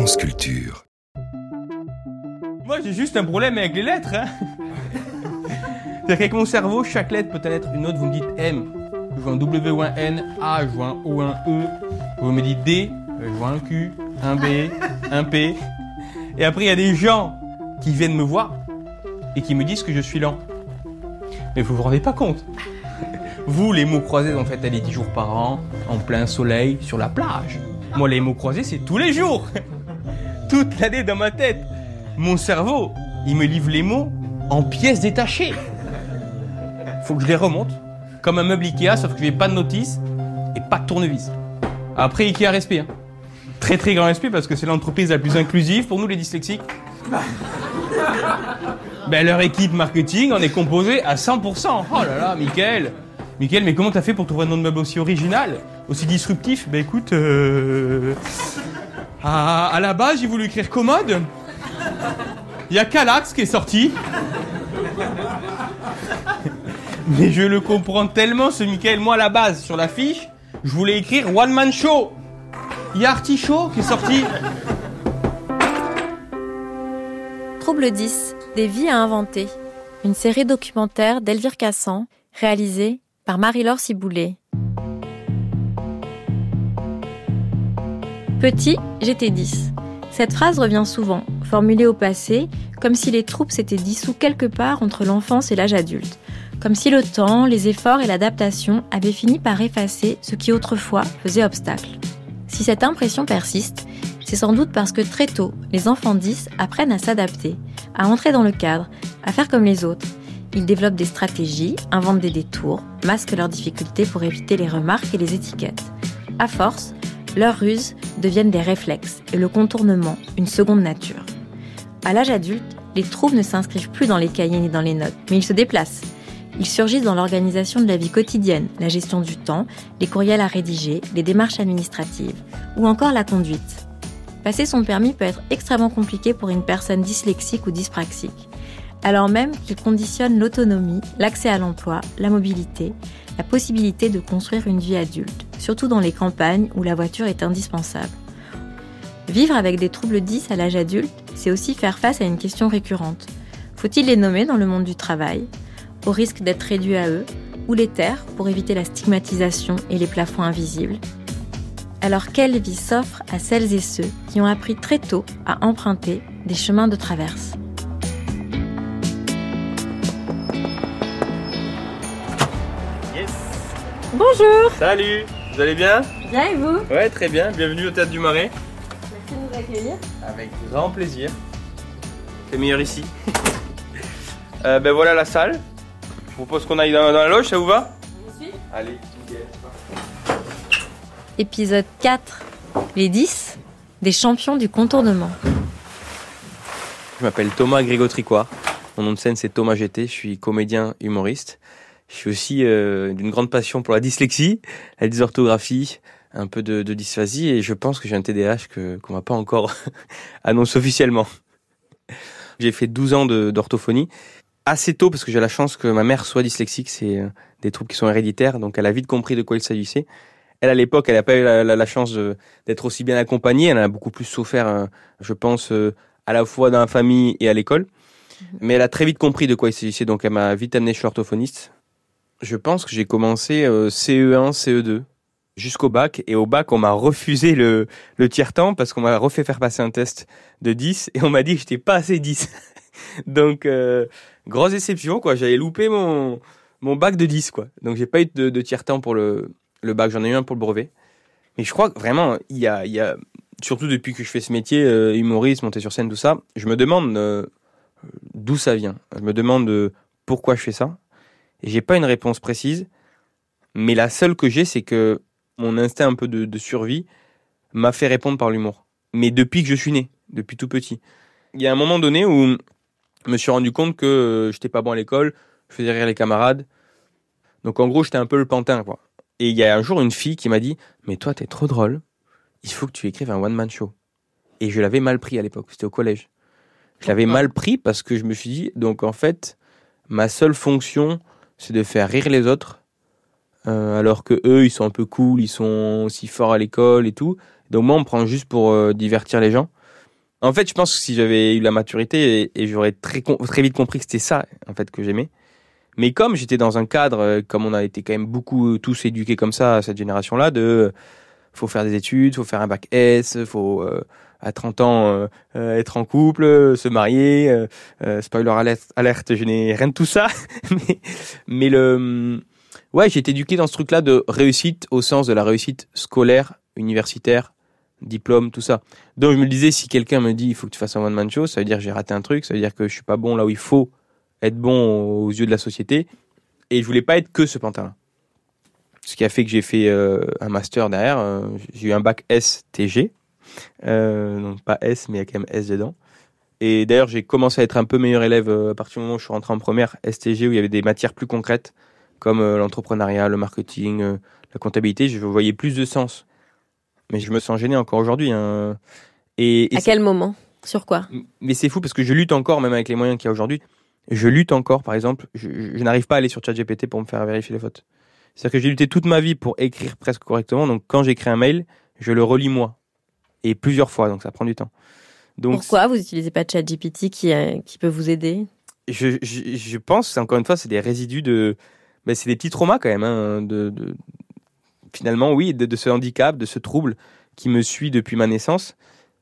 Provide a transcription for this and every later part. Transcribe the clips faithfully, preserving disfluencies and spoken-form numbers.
France Culture. Moi, j'ai juste un problème avec les lettres. Hein. C'est-à-dire qu'avec mon cerveau, chaque lettre peut être une autre. Vous me dites M, je vois un W ou un N, A, je vois un O, un E. Vous me dites D, je vois un Q, un B, un P. Et après, il y a des gens qui viennent me voir et qui me disent que je suis lent. Mais vous vous rendez pas compte. Vous, les mots croisés, en fait, allez dix jours par an, en plein soleil, sur la plage. Moi, les mots croisés, c'est tous les jours. Toute l'année dans ma tête. Mon cerveau, il me livre les mots en pièces détachées. Faut que je les remonte, comme un meuble Ikea, sauf que je n'ai pas de notice et pas de tournevis. Après, Ikea respect. Hein. Très très grand respect parce que c'est l'entreprise la plus inclusive pour nous les dyslexiques. Ben, leur équipe marketing en est composée à cent pour cent. Oh là là, Mickaël. Mickaël, mais comment t'as fait pour trouver un nom de meuble aussi original, aussi disruptif? Ben écoute, euh... à, à la base, j'ai voulu écrire commode. Il y a Calax qui est sorti. Mais je le comprends tellement, ce Mickaël. Moi, à la base, sur la fiche, je voulais écrire One Man Show. Il y a Artichaut qui est sorti. Trouble dix, des vies à inventer. Une série documentaire d'Elvire Cassan, réalisée par Marie-Laure Ciboulet. Petit, j'étais dix. Cette phrase revient souvent, formulée au passé, comme si les troubles s'étaient dissous quelque part entre l'enfance et l'âge adulte. Comme si le temps, les efforts et l'adaptation avaient fini par effacer ce qui autrefois faisait obstacle. Si cette impression persiste, c'est sans doute parce que très tôt, les enfants dix apprennent à s'adapter, à entrer dans le cadre, à faire comme les autres. Ils développent des stratégies, inventent des détours, masquent leurs difficultés pour éviter les remarques et les étiquettes. À force, leurs ruses deviennent des réflexes et le contournement, une seconde nature. À l'âge adulte, les troubles ne s'inscrivent plus dans les cahiers ni dans les notes, mais ils se déplacent. Ils surgissent dans l'organisation de la vie quotidienne, la gestion du temps, les courriels à rédiger, les démarches administratives, ou encore la conduite. Passer son permis peut être extrêmement compliqué pour une personne dyslexique ou dyspraxique, alors même qu'il conditionne l'autonomie, l'accès à l'emploi, la mobilité, la possibilité de construire une vie adulte, surtout dans les campagnes où la voiture est indispensable. Vivre avec des troubles dys à l'âge adulte, c'est aussi faire face à une question récurrente. Faut-il les nommer dans le monde du travail, au risque d'être réduit à eux, ou les taire pour éviter la stigmatisation et les plafonds invisibles? Alors quelle vie s'offre à celles et ceux qui ont appris très tôt à emprunter des chemins de traverse? Yes. Bonjour. Salut, vous allez bien? Bien et vous? Ouais, très bien, bienvenue au Théâtre du Marais. Merci de nous accueillir. Avec grand plaisir. C'est meilleur ici. euh, ben voilà la salle. Je vous propose qu'on aille dans, dans la loge, ça vous va? Je vous suis. Allez, nickel. Épisode quatre. Les dix, des champions du contournement. Je m'appelle Thomas Grégotricoire. Mon nom de scène c'est Thomas G T, je suis comédien humoriste. Je suis aussi euh, d'une grande passion pour la dyslexie, la dysorthographie, un peu de, de dysphasie et je pense que j'ai un T D A H que, qu'on m'a pas encore annoncé officiellement. J'ai fait douze ans de, d'orthophonie. Assez tôt parce que j'ai la chance que ma mère soit dyslexique, c'est euh, des troubles qui sont héréditaires, donc elle a vite compris de quoi il s'agissait. Elle, à l'époque, elle n'a pas eu la, la, la chance de, d'être aussi bien accompagnée. Elle a beaucoup plus souffert, euh, je pense, euh, à la fois dans la famille et à l'école. Mmh. Mais elle a très vite compris de quoi il s'agissait, donc elle m'a vite amené chez l'orthophoniste. Je pense que j'ai commencé euh, C E un, C E deux, jusqu'au bac. Et au bac, on m'a refusé le, le tiers-temps parce qu'on m'a refait faire passer un test de dix et on m'a dit que j'étais pas assez dix. Donc, euh, grosse déception, quoi. J'avais loupé mon, mon bac de dix, quoi. Donc, j'ai pas eu de, de tiers-temps pour le... le bac, j'en ai eu un pour le brevet. Mais je crois que vraiment, il y a, il y a surtout depuis que je fais ce métier, euh, humoriste, monter sur scène, tout ça, je me demande euh, d'où ça vient. Je me demande euh, pourquoi je fais ça. Et j'ai pas une réponse précise. Mais la seule que j'ai, c'est que mon instinct un peu de, de survie m'a fait répondre par l'humour. Mais depuis que je suis né, depuis tout petit. Il y a un moment donné où je me suis rendu compte que euh, j'étais pas bon à l'école, je faisais rire les camarades. Donc en gros, j'étais un peu le pantin, quoi. Et il y a un jour une fille qui m'a dit « Mais toi, t'es trop drôle, il faut que tu écrives un one-man show. » Et je l'avais mal pris à l'époque, c'était au collège. Je l'avais mal pris parce que je me suis dit, donc en fait, ma seule fonction, c'est de faire rire les autres, euh, alors que eux, ils sont un peu cool, ils sont aussi forts à l'école et tout. Donc moi, on me prend juste pour euh, divertir les gens. En fait, je pense que si j'avais eu la maturité et, et j'aurais très, très vite compris que c'était ça, en fait, que j'aimais. Mais comme j'étais dans un cadre, comme on a été quand même beaucoup tous éduqués comme ça, à cette génération-là, de faut faire des études, faut faire un bac S, faut euh, à trente ans euh, être en couple, se marier. Euh, euh, spoiler alerte, alerte, je n'ai rien de tout ça. mais, mais le, ouais, j'ai été éduqué dans ce truc-là de réussite au sens de la réussite scolaire, universitaire, diplôme, tout ça. Donc je me disais, si quelqu'un me dit il faut que tu fasses un one man show, ça veut dire que j'ai raté un truc, ça veut dire que je suis pas bon là où il faut être bon aux yeux de la société, et je voulais pas être que ce pantin-là. Ce qui a fait que j'ai fait euh, un master derrière, euh, j'ai eu un bac S T G, euh, donc pas S mais il y a quand même S dedans. Et d'ailleurs j'ai commencé à être un peu meilleur élève euh, à partir du moment où je suis rentré en première S T G, où il y avait des matières plus concrètes comme euh, l'entrepreneuriat, le marketing, euh, la comptabilité. Je voyais plus de sens. Mais je me sens gêné encore aujourd'hui. Hein. Et, et à quel moment? Sur quoi? Mais c'est fou parce que je lutte encore, même avec les moyens qu'il y a aujourd'hui. Je lutte encore, par exemple, je, je, je n'arrive pas à aller sur ChatGPT pour me faire vérifier les fautes. C'est-à-dire que j'ai lutté toute ma vie pour écrire presque correctement. Donc quand j'écris un mail, je le relis moi. Et plusieurs fois, donc ça prend du temps. Donc, pourquoi vous n'utilisez pas ChatGPT qui, euh, qui peut vous aider? je, je, je pense, encore une fois, c'est des résidus de... Ben, c'est des petits traumas quand même, hein, de... de finalement, oui, de, de ce handicap, de ce trouble qui me suit depuis ma naissance.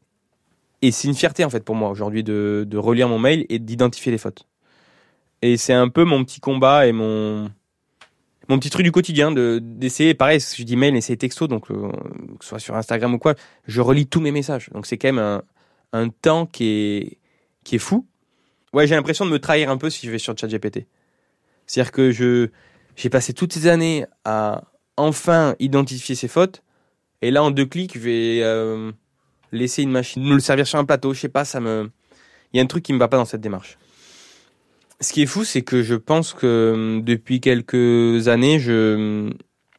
Et c'est une fierté, en fait, pour moi, aujourd'hui, de, de relire mon mail et d'identifier les fautes. Et c'est un peu mon petit combat et mon, mon petit truc du quotidien, de, d'essayer, pareil, je dis mail, essayer texto, donc euh, que ce soit sur Instagram ou quoi, je relis tous mes messages. Donc c'est quand même un, un temps qui est, qui est fou. Ouais, j'ai l'impression de me trahir un peu si je vais sur ChatGPT. C'est-à-dire que je, j'ai passé toutes ces années à enfin identifier ses fautes, et là en deux clics je vais euh, laisser une machine me le servir sur un plateau, je sais pas, ça me, il y a un truc qui me va pas dans cette démarche. Ce qui est fou, c'est que je pense que depuis quelques années je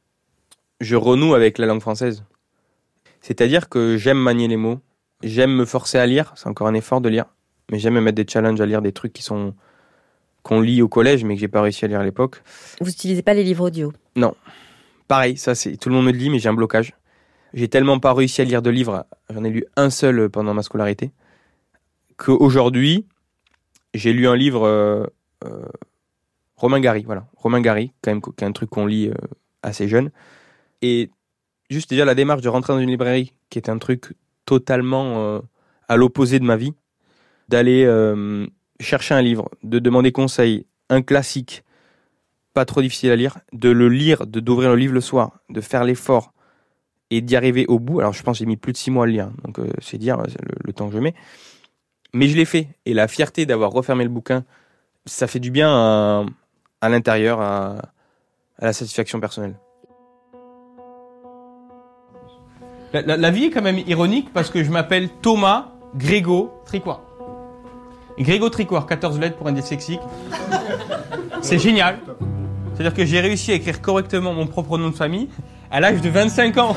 je renoue avec la langue française, c'est-à-dire que j'aime manier les mots, j'aime me forcer à lire, c'est encore un effort de lire, mais j'aime me mettre des challenges à lire des trucs qui sont qu'on lit au collège mais que j'ai pas réussi à lire à l'époque. Vous n'utilisez pas les livres audio? Non. Pareil, ça c'est tout le monde me le dit, mais j'ai un blocage. J'ai tellement pas réussi à lire de livres, j'en ai lu un seul pendant ma scolarité, qu'aujourd'hui, j'ai lu un livre euh, euh, Romain Gary, voilà, Romain Gary, quand même, qui est un truc qu'on lit euh, assez jeune. Et juste déjà la démarche de rentrer dans une librairie, qui est un truc totalement euh, à l'opposé de ma vie, d'aller euh, chercher un livre, de demander conseil, un classique, pas trop difficile à lire, de le lire, de d'ouvrir le livre le soir, de faire l'effort et d'y arriver au bout. Alors je pense que j'ai mis plus de six mois à le lire, donc euh, c'est dire le, le temps que je mets. Mais je l'ai fait, et la fierté d'avoir refermé le bouquin, ça fait du bien à, à l'intérieur, à, à la satisfaction personnelle. La, la, la vie est quand même ironique parce que je m'appelle Thomas Grégo Tricoire. Grégo Tricoire, quatorze lettres pour un dyslexique. C'est génial. C'est-à-dire que j'ai réussi à écrire correctement mon propre nom de famille à l'âge de vingt-cinq ans.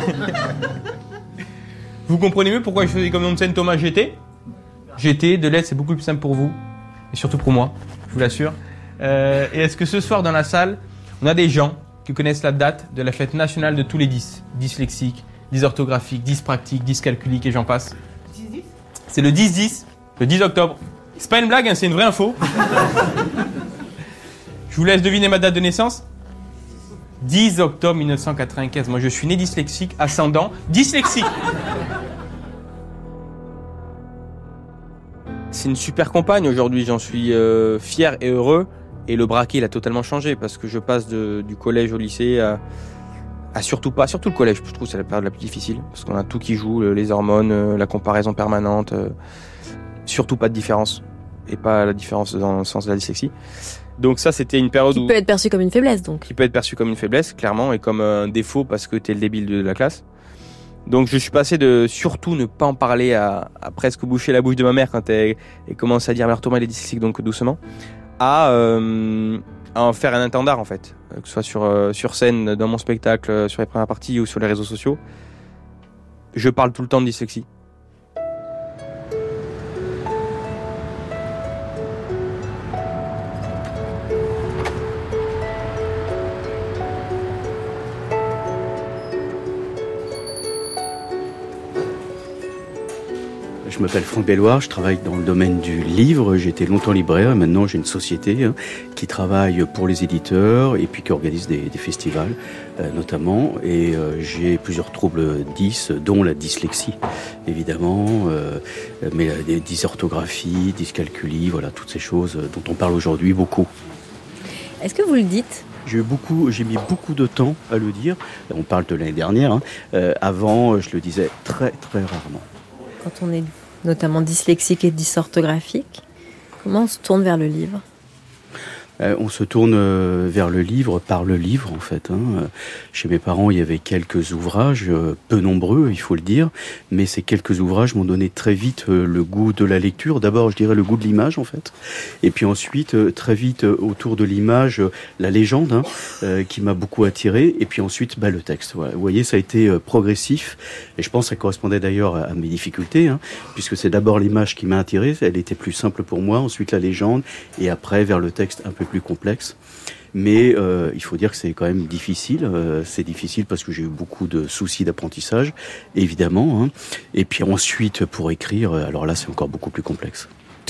Vous comprenez mieux pourquoi je faisais comme nom de scène Thomas G T. G T, de lettres, c'est beaucoup plus simple pour vous. Et surtout pour moi, je vous l'assure. Euh, et est-ce que ce soir, dans la salle, on a des gens qui connaissent la date de la fête nationale de tous les dys, dyslexiques, dysorthographiques, dyspractiques, dyscalculiques et j'en passe. dix dix C'est le dix dix, le dix octobre. C'est pas une blague, hein, c'est une vraie info. Je vous laisse deviner ma date de naissance. dix octobre mille neuf cent quatre-vingt-quinze. Moi, je suis né dyslexique, ascendant, dyslexique. C'est une super compagne aujourd'hui, j'en suis euh, fier et heureux. Et le braquet, il a totalement changé parce que je passe de, du collège au lycée à, à surtout pas, surtout le collège, je trouve que c'est la période la plus difficile parce qu'on a tout qui joue, les hormones, la comparaison permanente, euh, surtout pas de différence et pas la différence dans le sens de la dyslexie. Donc ça, c'était une période qui où... peut être perçue comme une faiblesse, donc. Qui peut être perçue comme une faiblesse, clairement, et comme un défaut parce que t'es le débile de la classe. Donc je suis passé de surtout ne pas en parler à, à presque boucher la bouche de ma mère quand elle, elle commence à dire « Mais alors Thomas, il est dyslexique, donc doucement », à, euh, à en faire un étendard, en fait. Que ce soit sur, euh, sur scène, dans mon spectacle, sur les premières parties ou sur les réseaux sociaux. Je parle tout le temps de dyslexie. Je m'appelle Franck Belloir, je travaille dans le domaine du livre. J'ai été longtemps libraire et maintenant j'ai une société hein, qui travaille pour les éditeurs et puis qui organise des, des festivals euh, notamment. Et euh, j'ai plusieurs troubles dys, dont la dyslexie évidemment, euh, mais la, des dysorthographies, dyscalculie, voilà, toutes ces choses dont on parle aujourd'hui beaucoup. Est-ce que vous le dites ? J'ai eu beaucoup, j'ai mis beaucoup de temps à le dire. On parle de l'année dernière. Hein. Euh, avant, je le disais très très rarement. Quand on est notamment dyslexique et dysorthographique, comment on se tourne vers le livre ? Euh, on se tourne euh, vers le livre par le livre en fait. Hein. Chez mes parents, il y avait quelques ouvrages, euh, peu nombreux, il faut le dire, mais ces quelques ouvrages m'ont donné très vite euh, le goût de la lecture. D'abord, je dirais le goût de l'image en fait, et puis ensuite euh, très vite euh, autour de l'image, euh, la légende hein, euh, qui m'a beaucoup attiré, et puis ensuite bah, le texte. Voilà. Vous voyez, ça a été euh, progressif, et je pense que ça correspondait d'ailleurs à, à mes difficultés, hein, puisque c'est d'abord l'image qui m'a attiré, elle était plus simple pour moi, ensuite la légende, et après vers le texte un peu plus complexe, mais euh, il faut dire que c'est quand même difficile. Euh, c'est difficile parce que j'ai eu beaucoup de soucis d'apprentissage, évidemment. Hein. Et puis ensuite, pour écrire, alors là, c'est encore beaucoup plus complexe. Toujours ?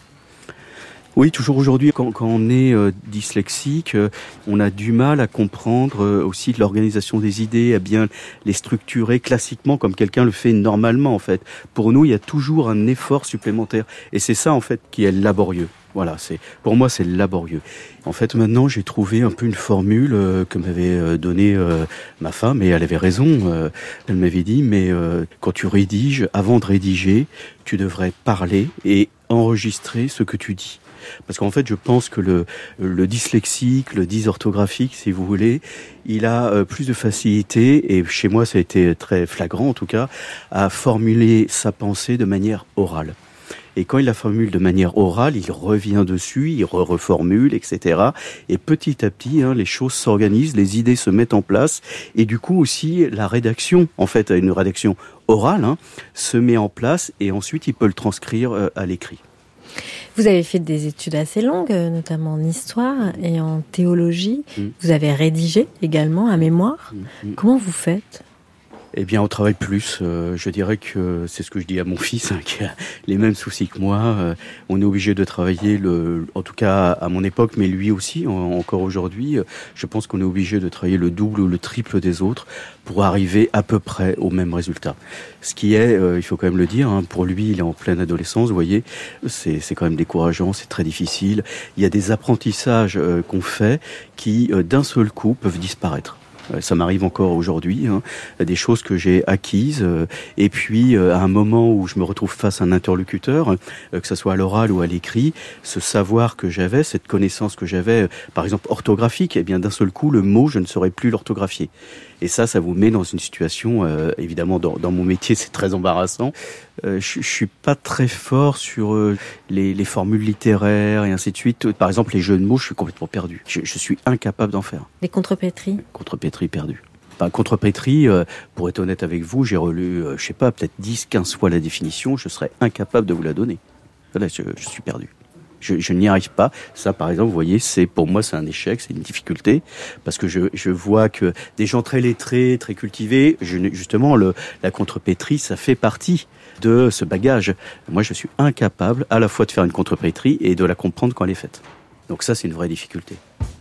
Oui, toujours aujourd'hui, quand, quand on est euh, dyslexique, euh, on a du mal à comprendre euh, aussi l'organisation des idées, à bien les structurer classiquement comme quelqu'un le fait normalement en fait. Pour nous, il y a toujours un effort supplémentaire, et c'est ça en fait qui est laborieux. Voilà, c'est pour moi c'est laborieux. En fait, maintenant j'ai trouvé un peu une formule euh, que m'avait euh, donnée euh, ma femme, et elle avait raison. Euh, elle m'avait dit, mais euh, quand tu rédiges, avant de rédiger, tu devrais parler et enregistrer ce que tu dis. Parce qu'en fait, je pense que le, le dyslexique, le dysorthographique, si vous voulez, il a euh, plus de facilité, et chez moi ça a été très flagrant en tout cas, à formuler sa pensée de manière orale. Et quand il la formule de manière orale, il revient dessus, il re-reformule, et cetera. Et petit à petit, hein, les choses s'organisent, les idées se mettent en place, et du coup aussi la rédaction, en fait, une rédaction orale, hein, se met en place, et ensuite il peut le transcrire euh, à l'écrit. Vous avez fait des études assez longues, notamment en histoire et en théologie. Mmh. Vous avez rédigé également un mémoire. Mmh. Comment vous faites ? Eh bien, on travaille plus. Euh, je dirais que c'est ce que je dis à mon fils, hein, qui a les mêmes soucis que moi. Euh, on est obligé de travailler, le, en tout cas à mon époque, mais lui aussi, en, encore aujourd'hui. Je pense qu'on est obligé de travailler le double ou le triple des autres pour arriver à peu près au même résultat. Ce qui est, euh, il faut quand même le dire, hein, pour lui, il est en pleine adolescence, vous voyez, c'est, c'est quand même décourageant, c'est très difficile. Il y a des apprentissages euh, qu'on fait qui, euh, d'un seul coup, peuvent disparaître. Ça m'arrive encore aujourd'hui, hein, des choses que j'ai acquises, euh, et puis euh, à un moment où je me retrouve face à un interlocuteur, euh, que ce soit à l'oral ou à l'écrit, ce savoir que j'avais, cette connaissance que j'avais, euh, par exemple orthographique, eh bien d'un seul coup le mot je ne saurais plus l'orthographier. Et ça, ça vous met dans une situation, euh, évidemment dans, dans mon métier c'est très embarrassant. Euh, je, je suis pas très fort sur euh, les, les formules littéraires et ainsi de suite. Par exemple les jeux de mots, je suis complètement perdu. Je, je suis incapable d'en faire. Les contrepétries. Contrepétries perdues. Enfin, contrepétrie, euh, pour être honnête avec vous, j'ai relu, euh, je sais pas, peut-être dix, quinze fois la définition, je serais incapable de vous la donner. Voilà, je, je suis perdu. Je, je n'y arrive pas. Ça, par exemple, vous voyez, c'est pour moi, c'est un échec, c'est une difficulté, parce que je, je vois que des gens très lettrés, très cultivés, je, justement, le, la contrepétrie, ça fait partie de ce bagage. Moi, je suis incapable à la fois de faire une contrepétrie et de la comprendre quand elle est faite. Donc ça, c'est une vraie difficulté.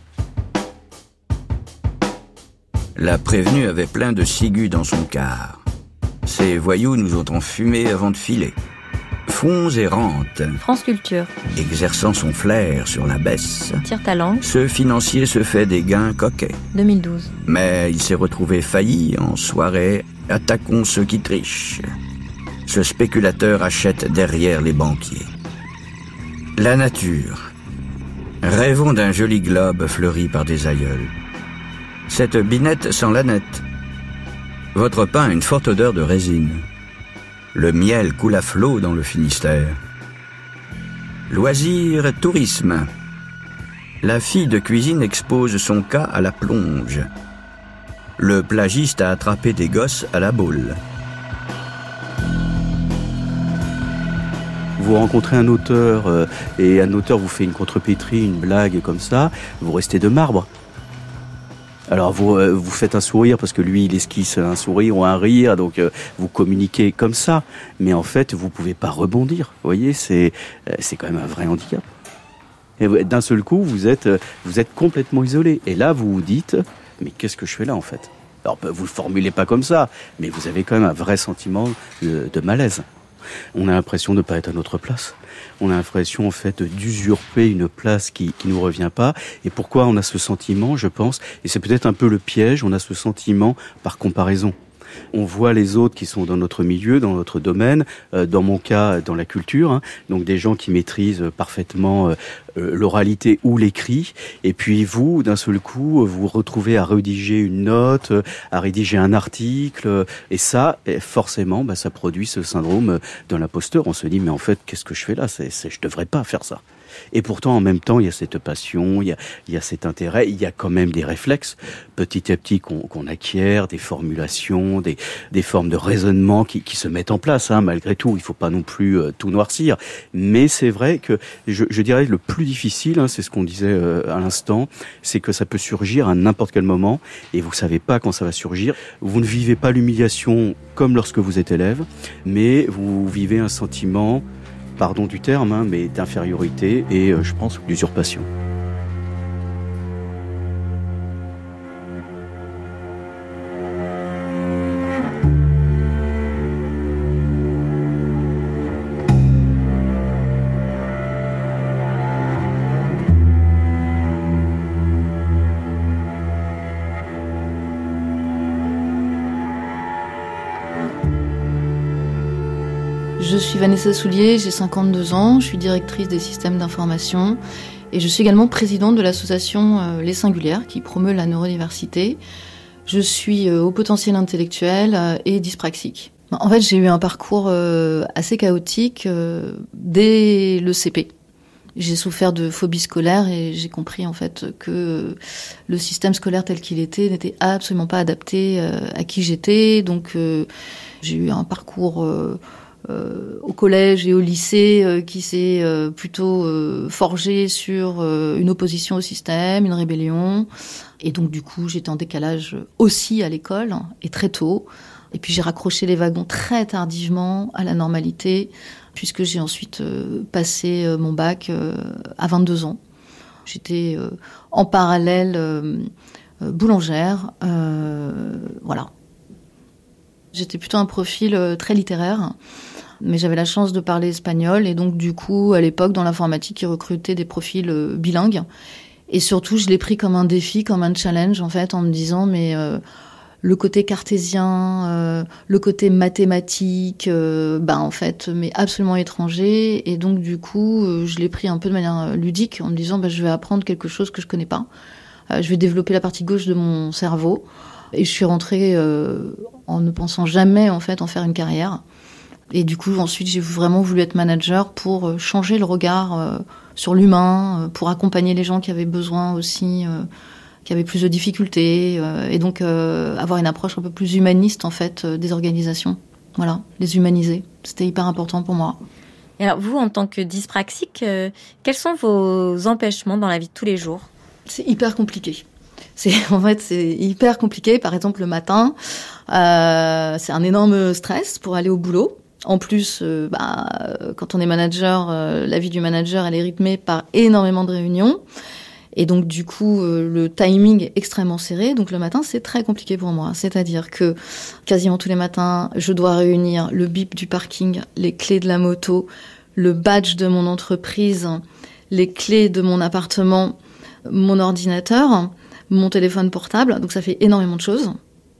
La prévenue avait plein de ciguës dans son quart. Ces voyous nous ont enfumés avant de filer. Fonds et rentes. France Culture. Exerçant son flair sur la baisse. Tire ta langue. Ce financier se fait des gains coquets. deux mille douze. Mais il s'est retrouvé failli en soirée. Attaquons ceux qui trichent. Ce spéculateur achète derrière les banquiers. La nature. Rêvons d'un joli globe fleuri par des aïeuls. Cette binette sent la nette. Votre pain a une forte odeur de résine. Le miel coule à flot dans le Finistère. Loisirs, tourisme. La fille de cuisine expose son cas à la plonge. Le plagiste a attrapé des gosses à la boule. Vous rencontrez un auteur euh, et un auteur vous fait une contrepétrie, une blague comme ça, vous restez de marbre. Alors vous euh, vous faites un sourire parce que lui il esquisse un sourire ou un rire, donc euh, vous communiquez comme ça. Mais en fait vous pouvez pas rebondir. Vous voyez, c'est euh, c'est quand même un vrai handicap. Et d'un seul coup vous êtes euh, vous êtes complètement isolé. Et là vous vous dites mais qu'est-ce que je fais là en fait? Alors vous le formulez pas comme ça, mais vous avez quand même un vrai sentiment de, de malaise. On a l'impression de ne pas être à notre place. On a l'impression en fait d'usurper une place qui qui nous revient pas. Et pourquoi on a ce sentiment, je pense, et c'est peut-être un peu le piège, on a ce sentiment par comparaison. On voit les autres qui sont dans notre milieu, dans notre domaine, euh, dans mon cas, dans la culture, hein, donc des gens qui maîtrisent parfaitement euh, l'oralité ou l'écrit, et puis vous, d'un seul coup, vous vous retrouvez à rédiger une note, à rédiger un article, et ça, forcément, bah, ça produit ce syndrome de l'imposteur. On se dit, mais en fait, qu'est-ce que je fais là? c'est, c'est, Je devrais pas faire ça. Et pourtant, en même temps, il y a cette passion, il y a, il y a cet intérêt, il y a quand même des réflexes, petit à petit, qu'on, qu'on acquiert, des formulations, des, des formes de raisonnement qui, qui se mettent en place, hein, malgré tout. Il faut pas non plus euh, tout noircir. Mais c'est vrai que, je, je dirais, le plus difficile, hein, c'est ce qu'on disait euh, à l'instant, c'est que ça peut surgir à n'importe quel moment, et vous savez pas quand ça va surgir. Vous ne vivez pas l'humiliation comme lorsque vous êtes élève, mais vous vivez un sentiment, pardon du terme, hein, mais d'infériorité et, euh, je pense, d'usurpation. Je suis Vanessa Soulier, j'ai cinquante-deux ans, je suis directrice des systèmes d'information et je suis également présidente de l'association Les Singulières qui promeut la neurodiversité. Je suis haut potentiel intellectuel et dyspraxique. En fait, j'ai eu un parcours assez chaotique dès le C P. J'ai souffert de phobie scolaire et j'ai compris en fait que le système scolaire tel qu'il était n'était absolument pas adapté à qui j'étais. Donc j'ai eu un parcours Euh, au collège et au lycée euh, qui s'est euh, plutôt euh, forgé sur euh, une opposition au système, une rébellion. Et donc du coup, j'étais en décalage aussi à l'école, et très tôt. Et puis j'ai raccroché les wagons très tardivement à la normalité, puisque j'ai ensuite euh, passé euh, mon bac euh, à vingt-deux ans. J'étais euh, en parallèle euh, euh, boulangère. Euh, voilà. J'étais plutôt un profil euh, très littéraire, mais j'avais la chance de parler espagnol, et donc du coup, à l'époque, dans l'informatique, ils recrutaient des profils euh, bilingues. Et surtout, je l'ai pris comme un défi, comme un challenge, en fait, en me disant, mais euh, le côté cartésien, euh, le côté mathématique, euh, ben en fait, mais absolument étranger. Et donc du coup, euh, je l'ai pris un peu de manière ludique, en me disant, ben, je vais apprendre quelque chose que je connais pas. Euh, je vais développer la partie gauche de mon cerveau. Et je suis rentrée euh, en ne pensant jamais en fait en faire une carrière. Et du coup, ensuite, j'ai vraiment voulu être manager pour changer le regard euh, sur l'humain, euh, pour accompagner les gens qui avaient besoin aussi, euh, qui avaient plus de difficultés, euh, et donc euh, avoir une approche un peu plus humaniste en fait euh, des organisations. Voilà, les humaniser. C'était hyper important pour moi. Et alors, vous, en tant que dyspraxique, euh, quels sont vos empêchements dans la vie de tous les jours? C'est hyper compliqué. C'est, en fait, c'est hyper compliqué. Par exemple, le matin, euh, c'est un énorme stress pour aller au boulot. En plus, euh, bah, quand on est manager, euh, la vie du manager, elle est rythmée par énormément de réunions. Et donc, du coup, euh, le timing est extrêmement serré. Donc, le matin, c'est très compliqué pour moi. C'est-à-dire que quasiment tous les matins, je dois réunir le bip du parking, les clés de la moto, le badge de mon entreprise, les clés de mon appartement, mon ordinateur, mon téléphone portable. Donc, ça fait énormément de choses.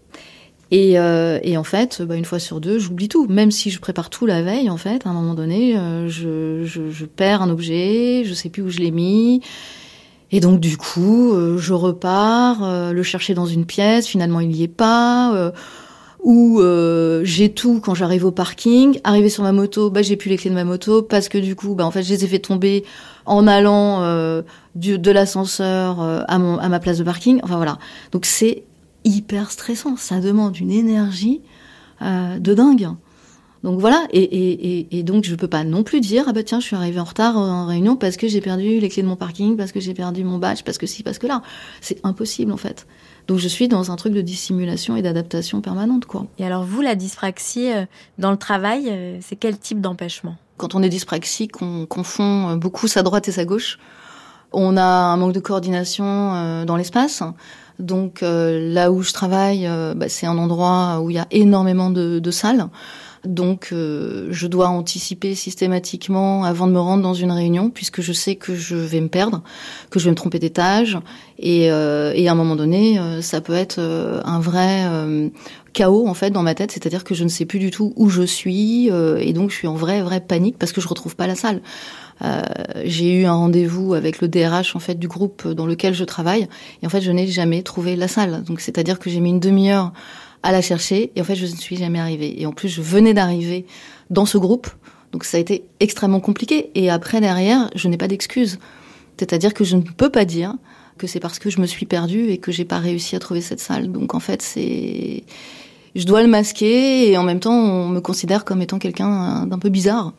Et, euh, et en fait, bah, une fois sur deux, j'oublie tout. Même si je prépare tout la veille, en fait, à un moment donné, euh, je, je, je perds un objet, je sais plus où je l'ai mis. Et donc, du coup, euh, je repars, euh, le chercher dans une pièce, finalement, il y est pas. Euh, ou euh, j'ai tout quand j'arrive au parking. Arrivé sur ma moto, bah, j'ai plus les clés de ma moto parce que du coup, bah, en fait, je les ai fait tomber en allant euh, du, de l'ascenseur euh, à, mon, à ma place de parking. Enfin, voilà. Donc, c'est hyper stressant. Ça demande une énergie euh, de dingue. Donc voilà, et, et, et, et donc je peux pas non plus dire, ah bah tiens, je suis arrivée en retard en réunion parce que j'ai perdu les clés de mon parking, parce que j'ai perdu mon badge, parce que ci, parce que là. C'est impossible en fait. Donc je suis dans un truc de dissimulation et d'adaptation permanente, quoi. Et alors vous, la dyspraxie euh, dans le travail, euh, c'est quel type d'empêchement ? Quand on est dyspraxique, on confond beaucoup sa droite et sa gauche. On a un manque de coordination euh, dans l'espace. Donc euh, là où je travaille, euh, bah, c'est un endroit où il y a énormément de, de salles. Donc euh, je dois anticiper systématiquement avant de me rendre dans une réunion, puisque je sais que je vais me perdre, que je vais me tromper d'étage, et, euh, et à un moment donné, euh, ça peut être euh, un vrai euh, chaos en fait dans ma tête, c'est-à-dire que je ne sais plus du tout où je suis, euh, et donc je suis en vraie vraie panique parce que je retrouve pas la salle. Euh, j'ai eu un rendez-vous avec le D R H en fait du groupe dans lequel je travaille, et en fait je n'ai jamais trouvé la salle. Donc c'est-à-dire que j'ai mis une demi-heure à la chercher, et en fait, je ne suis jamais arrivée. Et en plus, je venais d'arriver dans ce groupe, donc ça a été extrêmement compliqué. Et après, derrière, je n'ai pas d'excuses. C'est-à-dire que je ne peux pas dire que c'est parce que je me suis perdue et que j'ai pas réussi à trouver cette salle. Donc en fait, c'est... je dois le masquer, et en même temps, on me considère comme étant quelqu'un d'un peu bizarre.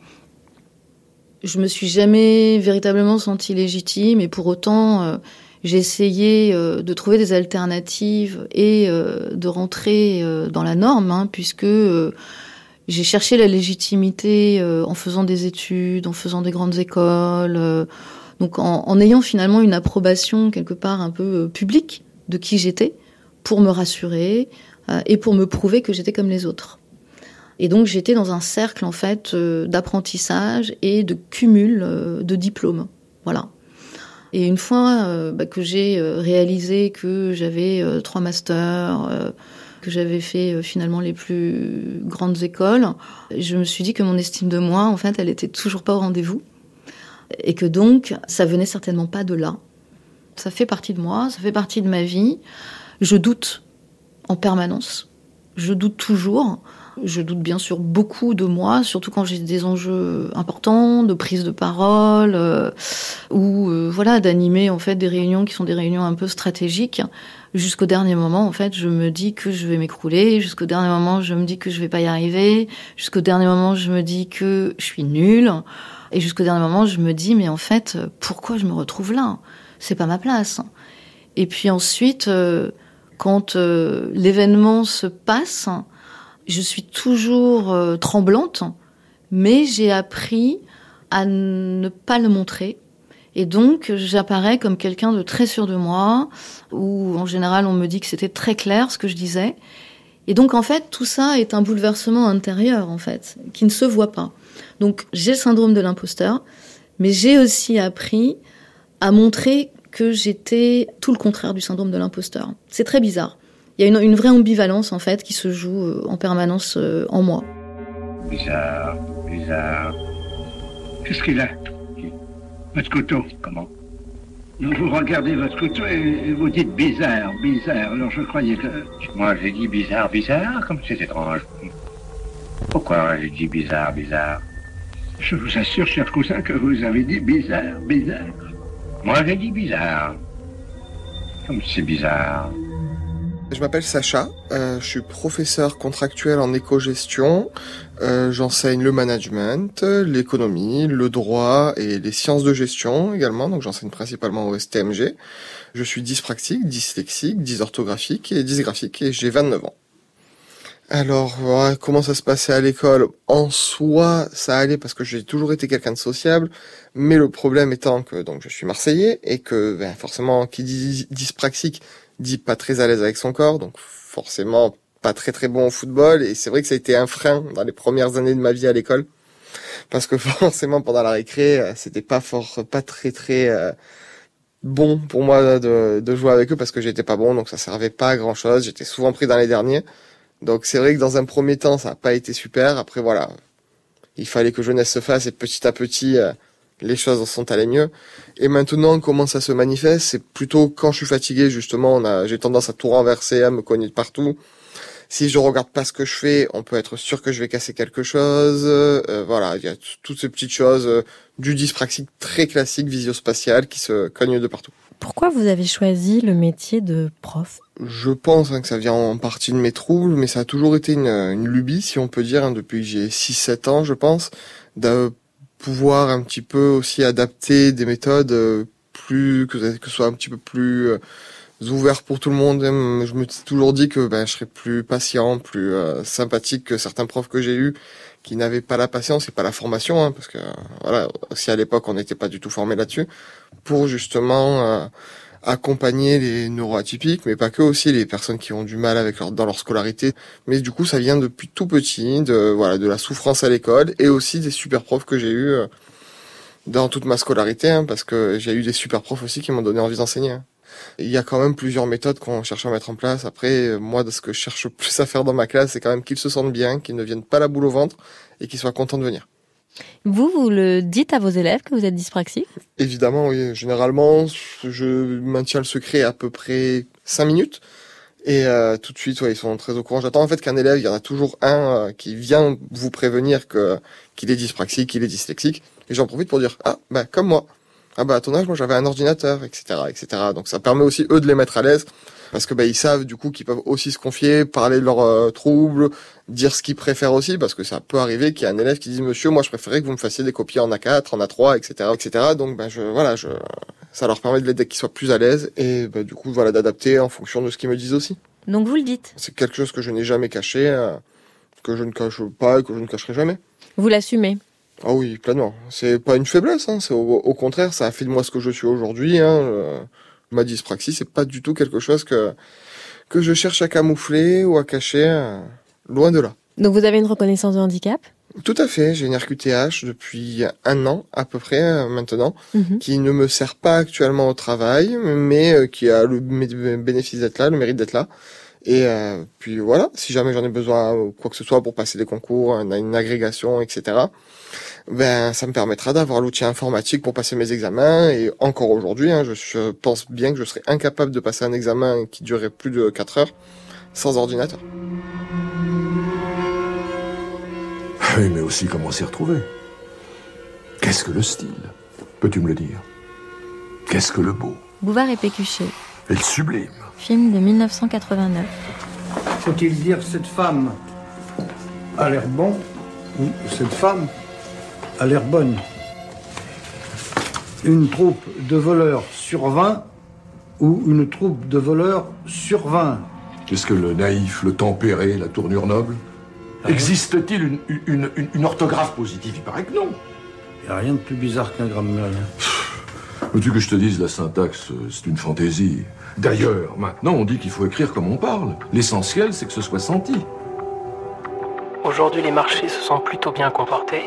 Je me suis jamais véritablement sentie légitime, et pour autant... Euh, J'ai essayé euh, de trouver des alternatives et euh, de rentrer euh, dans la norme, hein, puisque euh, j'ai cherché la légitimité euh, en faisant des études, en faisant des grandes écoles, euh, donc en, en ayant finalement une approbation quelque part un peu euh, publique de qui j'étais, pour me rassurer euh, et pour me prouver que j'étais comme les autres. Et donc j'étais dans un cercle en fait euh, d'apprentissage et de cumul euh, de diplômes, voilà. Et une fois euh, bah, que j'ai euh, réalisé que j'avais euh, trois masters, euh, que j'avais fait euh, finalement les plus grandes écoles, je me suis dit que mon estime de moi, en fait, elle était toujours pas au rendez-vous. Et que donc, ça venait certainement pas de là. Ça fait partie de moi, ça fait partie de ma vie. Je doute en permanence. Je doute toujours. Je doute bien sûr beaucoup de moi, surtout quand j'ai des enjeux importants, de prise de parole, euh, ou euh, voilà, d'animer en fait des réunions qui sont des réunions un peu stratégiques. Jusqu'au dernier moment, en fait, je me dis que je vais m'écrouler. Jusqu'au dernier moment, je me dis que je vais pas y arriver. Jusqu'au dernier moment, je me dis que je suis nulle. Et jusqu'au dernier moment, je me dis mais en fait, pourquoi je me retrouve là ? C'est pas ma place. Et puis ensuite, euh, quand euh, l'événement se passe, je suis toujours euh, tremblante, mais j'ai appris à ne pas le montrer. Et donc, j'apparais comme quelqu'un de très sûr de moi, où en général, on me dit que c'était très clair ce que je disais. Et donc, en fait, tout ça est un bouleversement intérieur, en fait, qui ne se voit pas. Donc, j'ai le syndrome de l'imposteur, mais j'ai aussi appris à montrer que j'étais tout le contraire du syndrome de l'imposteur. C'est très bizarre. Il y a une, une vraie ambivalence, en fait, qui se joue euh, en permanence euh, en moi. Bizarre, bizarre. Qu'est-ce qu'il a ? Votre couteau, comment ? Donc vous regardez votre couteau et vous dites bizarre, bizarre. Alors je croyais que... Moi j'ai dit bizarre, bizarre, comme c'est étrange. Pourquoi j'ai dit bizarre, bizarre ? Je vous assure, cher cousin, que vous avez dit bizarre, bizarre. Moi j'ai dit bizarre. Comme c'est bizarre. Je m'appelle Sacha, euh, je suis professeur contractuel en éco-gestion, euh, j'enseigne le management, l'économie, le droit et les sciences de gestion également, donc j'enseigne principalement au S T M G. Je suis dyspraxique, dyslexique, dysorthographique et dysgraphique et j'ai vingt-neuf ans. Alors, ouais, comment ça se passait à l'école ? En soi, ça allait parce que j'ai toujours été quelqu'un de sociable, mais le problème étant que donc je suis marseillais et que ben, forcément, qui dit dyspraxique dit pas très à l'aise avec son corps, donc forcément pas très très bon au football, et c'est vrai que ça a été un frein dans les premières années de ma vie à l'école, parce que forcément pendant la récré, c'était pas fort, pas très très euh, bon pour moi de, de jouer avec eux, parce que j'étais pas bon, donc ça servait pas à grand chose, j'étais souvent pris dans les derniers, donc c'est vrai que dans un premier temps ça a pas été super, après voilà, il fallait que jeunesse se fasse, et petit à petit... Euh, les choses sont allées mieux. Et maintenant, comment ça se manifeste ? C'est plutôt quand je suis fatigué, justement, on a, j'ai tendance à tout renverser, à me cogner de partout. si je regarde pas ce que je fais, on peut être sûr que je vais casser quelque chose. Euh, voilà, il y a t- toutes ces petites choses euh, du dyspraxique très classique visio-spatial qui se cognent de partout. Pourquoi vous avez choisi le métier de prof ? Je pense hein, que ça vient en partie de mes troubles, mais ça a toujours été une, une lubie, si on peut dire, hein, depuis que j'ai six sept ans, je pense, de pouvoir un petit peu aussi adapter des méthodes euh, plus que, que ce soit un petit peu plus euh, ouvert pour tout le monde. Je me suis toujours dit que ben, je serais plus patient, plus euh, sympathique que certains profs que j'ai eus qui n'avaient pas la patience et pas la formation, hein, parce que voilà, aussi à l'époque on n'était pas du tout formé là-dessus, pour justement euh, accompagner les neuroatypiques, mais pas que, aussi les personnes qui ont du mal avec leur, dans leur scolarité. Mais du coup, ça vient depuis tout petit, de voilà, de la souffrance à l'école, et aussi des super profs que j'ai eus euh, dans toute ma scolarité, hein, parce que j'ai eu des super profs aussi qui m'ont donné envie d'enseigner. Hein. Il y a quand même plusieurs méthodes qu'on cherche à mettre en place. Après, moi, de ce que je cherche plus à faire dans ma classe, c'est quand même qu'ils se sentent bien, qu'ils ne viennent pas la boule au ventre, et qu'ils soient contents de venir. Vous, vous le dites à vos élèves que vous êtes dyspraxique ? Évidemment, oui. Généralement, je maintiens le secret à peu près cinq minutes. Et euh, tout de suite, ouais, ils sont très au courant. J'attends en fait qu'un élève, il y en a toujours un euh, qui vient vous prévenir que qu'il est dyspraxique, qu'il est dyslexique. Et j'en profite pour dire, ah, bah comme moi. Ah bah à ton âge, moi j'avais un ordinateur, et cetera, et cetera. Donc ça permet aussi eux de les mettre à l'aise. Parce que bah ils savent du coup qu'ils peuvent aussi se confier, parler de leurs euh, troubles, dire ce qu'ils préfèrent aussi, parce que ça peut arriver qu'il y a un élève qui dise monsieur, moi je préférais que vous me fassiez des copies en A quatre, en A trois, et cetera, et cetera. Donc bah je voilà, je ça leur permet de l'aider qu'ils soient plus à l'aise et bah du coup voilà d'adapter en fonction de ce qu'ils me disent aussi. Donc vous le dites. C'est quelque chose que je n'ai jamais caché, euh, que je ne cache pas et que je ne cacherai jamais. Vous l'assumez. Ah oui, pleinement. C'est pas une faiblesse, hein. C'est au, au contraire, ça a fait de moi ce que je suis aujourd'hui. Hein. Euh, ma dyspraxie, c'est pas du tout quelque chose que que je cherche à camoufler ou à cacher, euh, loin de là. Donc vous avez une reconnaissance de handicap ? Tout à fait, j'ai une R Q T H depuis un an à peu près euh, maintenant, Mhm. qui ne me sert pas actuellement au travail, mais euh, qui a le mé- bénéfice d'être là, le mérite d'être là. Et euh, puis voilà, si jamais j'en ai besoin ou quoi que ce soit pour passer des concours, une, une agrégation, et cetera, ben ça me permettra d'avoir l'outil informatique pour passer mes examens. Et encore aujourd'hui, hein, je, je pense bien que je serais incapable de passer un examen qui durerait plus de quatre heures sans ordinateur. Oui, mais aussi comment s'y retrouver. Qu'est-ce que le style ? Peux-tu me le dire ? Qu'est-ce que le beau ? Bouvard et Pécuchet, Et le sublime ? film de mille neuf cent quatre-vingt-neuf. Faut-il dire cette femme a l'air bon ou cette femme a l'air bonne? Une troupe de voleurs sur vingt ou une troupe de voleurs sur vingt? Qu'est-ce que le naïf, le tempéré, la tournure noble ? Existe-t-il une, une, une, une orthographe positive ? Il paraît que non. Il n'y a rien de plus bizarre qu'un grammairien. Veux-tu que je te dise, la syntaxe, c'est une fantaisie. D'ailleurs, maintenant, on dit qu'il faut écrire comme on parle. L'essentiel, c'est que ce soit senti. Aujourd'hui, les marchés se sont plutôt bien comportés.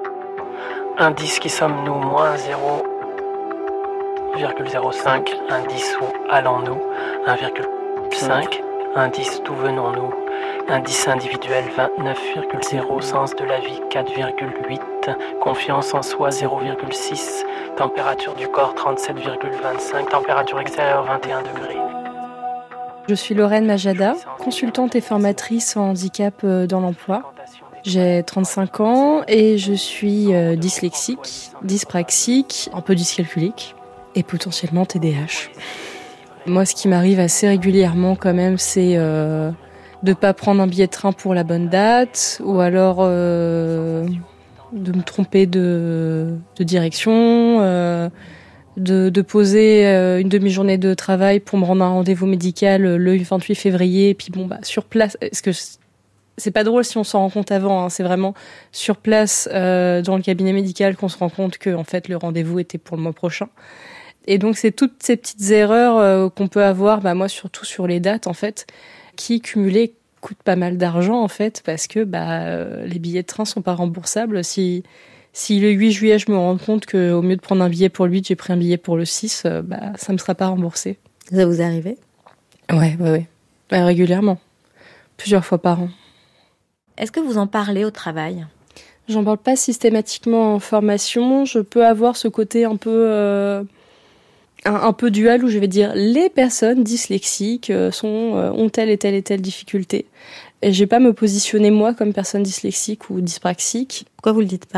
Indice qui sommes-nous moins zéro virgule zéro cinq. Indice où allons-nous un virgule cinq. Indice d'où venons-nous. Indice individuel vingt-neuf virgule zéro. Sens de la vie quatre virgule huit. Confiance en soi zéro virgule six. Température du corps trente-sept virgule vingt-cinq. Température extérieure vingt et un degrés. Je suis Lorraine Majada, consultante et formatrice en handicap dans l'emploi. J'ai trente-cinq ans et je suis euh, dyslexique, dyspraxique, un peu dyscalculique et potentiellement T D A H. Moi, ce qui m'arrive assez régulièrement quand même, c'est euh, de ne pas prendre un billet de train pour la bonne date ou alors euh, de me tromper de, de direction, euh, de, de poser euh, une demi-journée de travail pour me rendre à un rendez-vous médical le vingt-huit février et puis bon, bah, sur place, est-ce que c'est pas drôle si on s'en rend compte avant, hein. C'est vraiment sur place euh, dans le cabinet médical qu'on se rend compte que en fait le rendez-vous était pour le mois prochain. Et donc c'est toutes ces petites erreurs euh, qu'on peut avoir, bah moi surtout sur les dates en fait, qui cumulées coûtent pas mal d'argent en fait parce que bah euh, les billets de train sont pas remboursables. Si si le huit juillet je me rends compte que au mieux de prendre un billet pour le huit, j'ai pris un billet pour le six, euh, bah ça me sera pas remboursé. Ça vous est arrivé ? Ouais ouais ouais, ouais régulièrement, plusieurs fois par an. Est-ce que vous en parlez au travail ? J'en parle pas systématiquement en formation. Je peux avoir ce côté un peu, euh, un, un peu dual où je vais dire les personnes dyslexiques sont, euh, ont telle et telle et telle difficulté. Et je vais pas me positionner moi comme personne dyslexique ou dyspraxique. Pourquoi vous le dites pas ?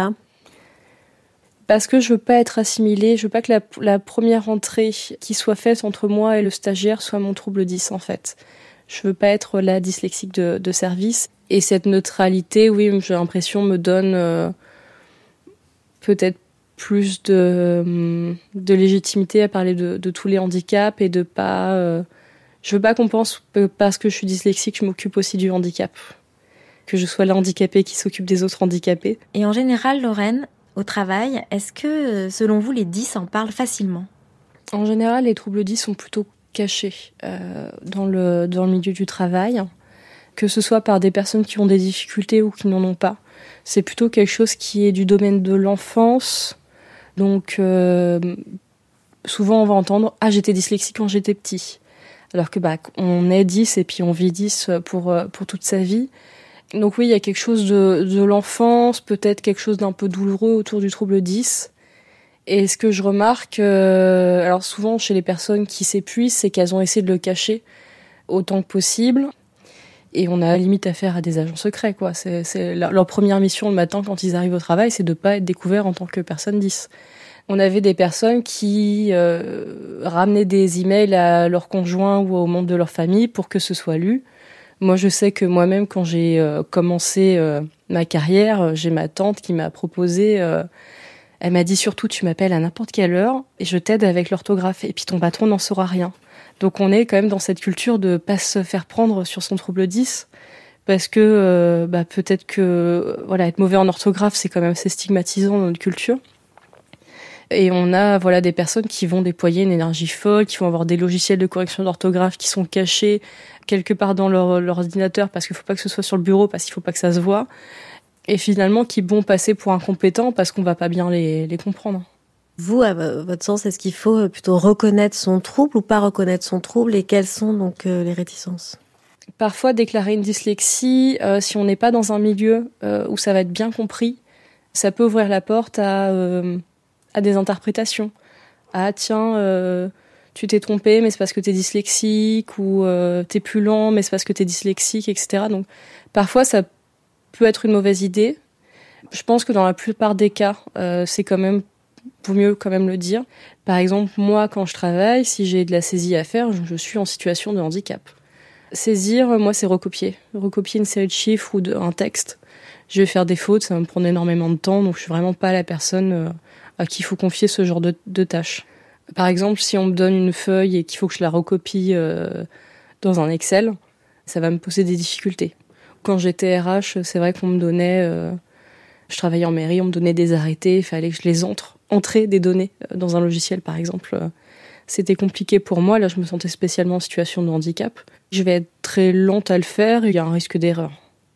Parce que je veux pas être assimilée, je veux pas que la, la première entrée qui soit faite entre moi et le stagiaire soit mon trouble dys en fait. Je veux pas être la dyslexique de, de service. Et cette neutralité, oui, j'ai l'impression, me donne euh, peut-être plus de, de légitimité à parler de, de tous les handicaps et de pas... Euh, je veux pas qu'on pense que parce que je suis dyslexique, je m'occupe aussi du handicap. Que je sois la handicapée qui s'occupe des autres handicapés. Et en général, Lorraine, au travail, est-ce que, selon vous, les dys en parlent facilement ? En général, les troubles dys sont plutôt cachés euh, dans, le, dans le milieu du travail, que ce soit par des personnes qui ont des difficultés ou qui n'en ont pas. C'est plutôt quelque chose qui est du domaine de l'enfance. Donc, euh, souvent, on va entendre « Ah, j'étais dyslexique quand j'étais petit ». Alors que bah, on est dys et puis on vit dys pour, pour toute sa vie. Donc oui, il y a quelque chose de, de l'enfance, peut-être quelque chose d'un peu douloureux autour du trouble dys. Et ce que je remarque, euh, alors souvent chez les personnes qui s'épuisent, c'est qu'elles ont essayé de le cacher autant que possible. Et on a limite affaire à des agents secrets, quoi. C'est, c'est leur, leur première mission le matin quand ils arrivent au travail, c'est de pas être découverts en tant que personne dys. On avait des personnes qui euh, ramenaient des emails à leurs conjoints ou aux membres de leur famille pour que ce soit lu. Moi, je sais que moi-même, quand j'ai euh, commencé euh, ma carrière, j'ai ma tante qui m'a proposé... Euh, elle m'a dit surtout, tu m'appelles à n'importe quelle heure et je t'aide avec l'orthographe. Et puis ton patron n'en saura rien. Donc on est quand même dans cette culture de pas se faire prendre sur son trouble dys. Parce que euh, bah, peut-être que voilà, être mauvais en orthographe, c'est quand même assez stigmatisant dans notre culture. Et on a voilà des personnes qui vont déployer une énergie folle, qui vont avoir des logiciels de correction d'orthographe qui sont cachés quelque part dans leur, leur ordinateur parce qu'il faut pas que ce soit sur le bureau, parce qu'il faut pas que ça se voit. Et finalement qui vont passer pour incompétents parce qu'on va pas bien les, les comprendre. Vous, à votre sens, est-ce qu'il faut plutôt reconnaître son trouble ou pas reconnaître son trouble, et quelles sont donc euh, les réticences ? Parfois, déclarer une dyslexie, euh, si on n'est pas dans un milieu euh, où ça va être bien compris, ça peut ouvrir la porte à, euh, à des interprétations. Ah tiens, euh, tu t'es trompé, mais c'est parce que t'es dyslexique, ou euh, t'es plus lent, mais c'est parce que t'es dyslexique, et cetera. Donc parfois, ça peut être une mauvaise idée. Je pense que dans la plupart des cas, euh, c'est quand même vaut mieux quand même le dire. Par exemple, moi, quand je travaille, si j'ai de la saisie à faire, je, je suis en situation de handicap. Saisir, moi, c'est recopier. Recopier une série de chiffres ou de, un texte. Je vais faire des fautes, ça va me prendre énormément de temps, donc je suis vraiment pas la personne euh, à qui il faut confier ce genre de, de tâches. Par exemple, si on me donne une feuille et qu'il faut que je la recopie euh, dans un Excel, ça va me poser des difficultés. Quand j'étais R H, c'est vrai qu'on me donnait... Euh, je travaillais en mairie, on me donnait des arrêtés, il fallait que je les entre, entrer des données dans un logiciel, par exemple. C'était compliqué pour moi, là je me sentais spécialement en situation de handicap. Je vais être très lente à le faire, il y a un risque d'erreur.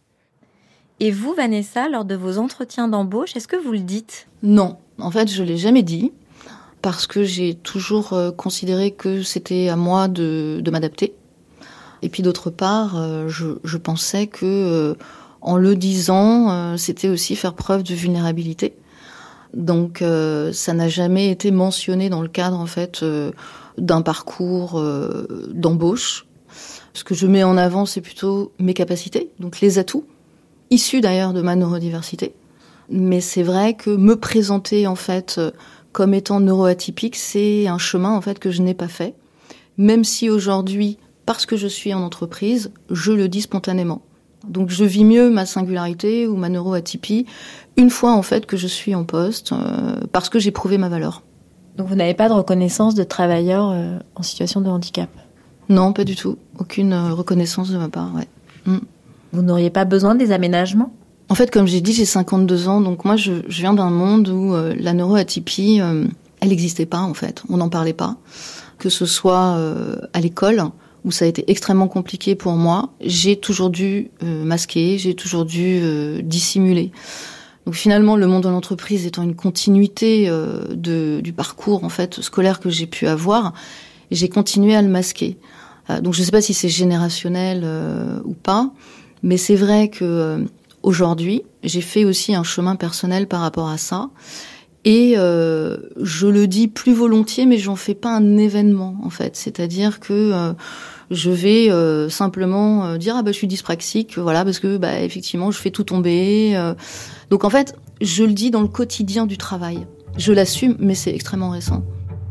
Et vous, Vanessa, lors de vos entretiens d'embauche, est-ce que vous le dites ? Non, en fait je l'ai jamais dit, parce que j'ai toujours considéré que c'était à moi de, de m'adapter. Et puis d'autre part, je, je pensais que... en le disant, euh, c'était aussi faire preuve de vulnérabilité. Donc, euh, ça n'a jamais été mentionné dans le cadre, en fait, euh, d'un parcours euh, d'embauche. Ce que je mets en avant, c'est plutôt mes capacités, donc les atouts, issus d'ailleurs de ma neurodiversité. Mais c'est vrai que me présenter, en fait, comme étant neuroatypique, c'est un chemin, en fait, que je n'ai pas fait. Même si aujourd'hui, parce que je suis en entreprise, je le dis spontanément. Donc je vis mieux ma singularité ou ma neuroatypie une fois en fait que je suis en poste euh, parce que j'ai prouvé ma valeur. Donc vous n'avez pas de reconnaissance de travailleur euh, en situation de handicap ? Non, pas du tout. Aucune euh, reconnaissance de ma part, ouais. Mm. Vous n'auriez pas besoin des aménagements ? En fait, comme j'ai dit, j'ai cinquante-deux ans, donc moi je, je viens d'un monde où euh, la neuroatypie, euh, elle n'existait pas en fait, on n'en parlait pas. Que ce soit euh, à l'école, où ça a été extrêmement compliqué pour moi, j'ai toujours dû euh, masquer, j'ai toujours dû euh, dissimuler. Donc finalement, le monde de l'entreprise étant une continuité euh, de, du parcours en fait scolaire que j'ai pu avoir, j'ai continué à le masquer. Euh, donc je ne sais pas si c'est générationnel euh, ou pas, mais c'est vrai que euh, aujourd'hui, j'ai fait aussi un chemin personnel par rapport à ça. Et euh, je le dis plus volontiers, mais j'en fais pas un événement en fait. C'est-à-dire que euh, Je vais euh, simplement euh, dire ah bah je suis dyspraxique, voilà, parce que bah effectivement je fais tout tomber. Euh. Donc en fait, je le dis dans le quotidien du travail. Je l'assume, mais c'est extrêmement récent.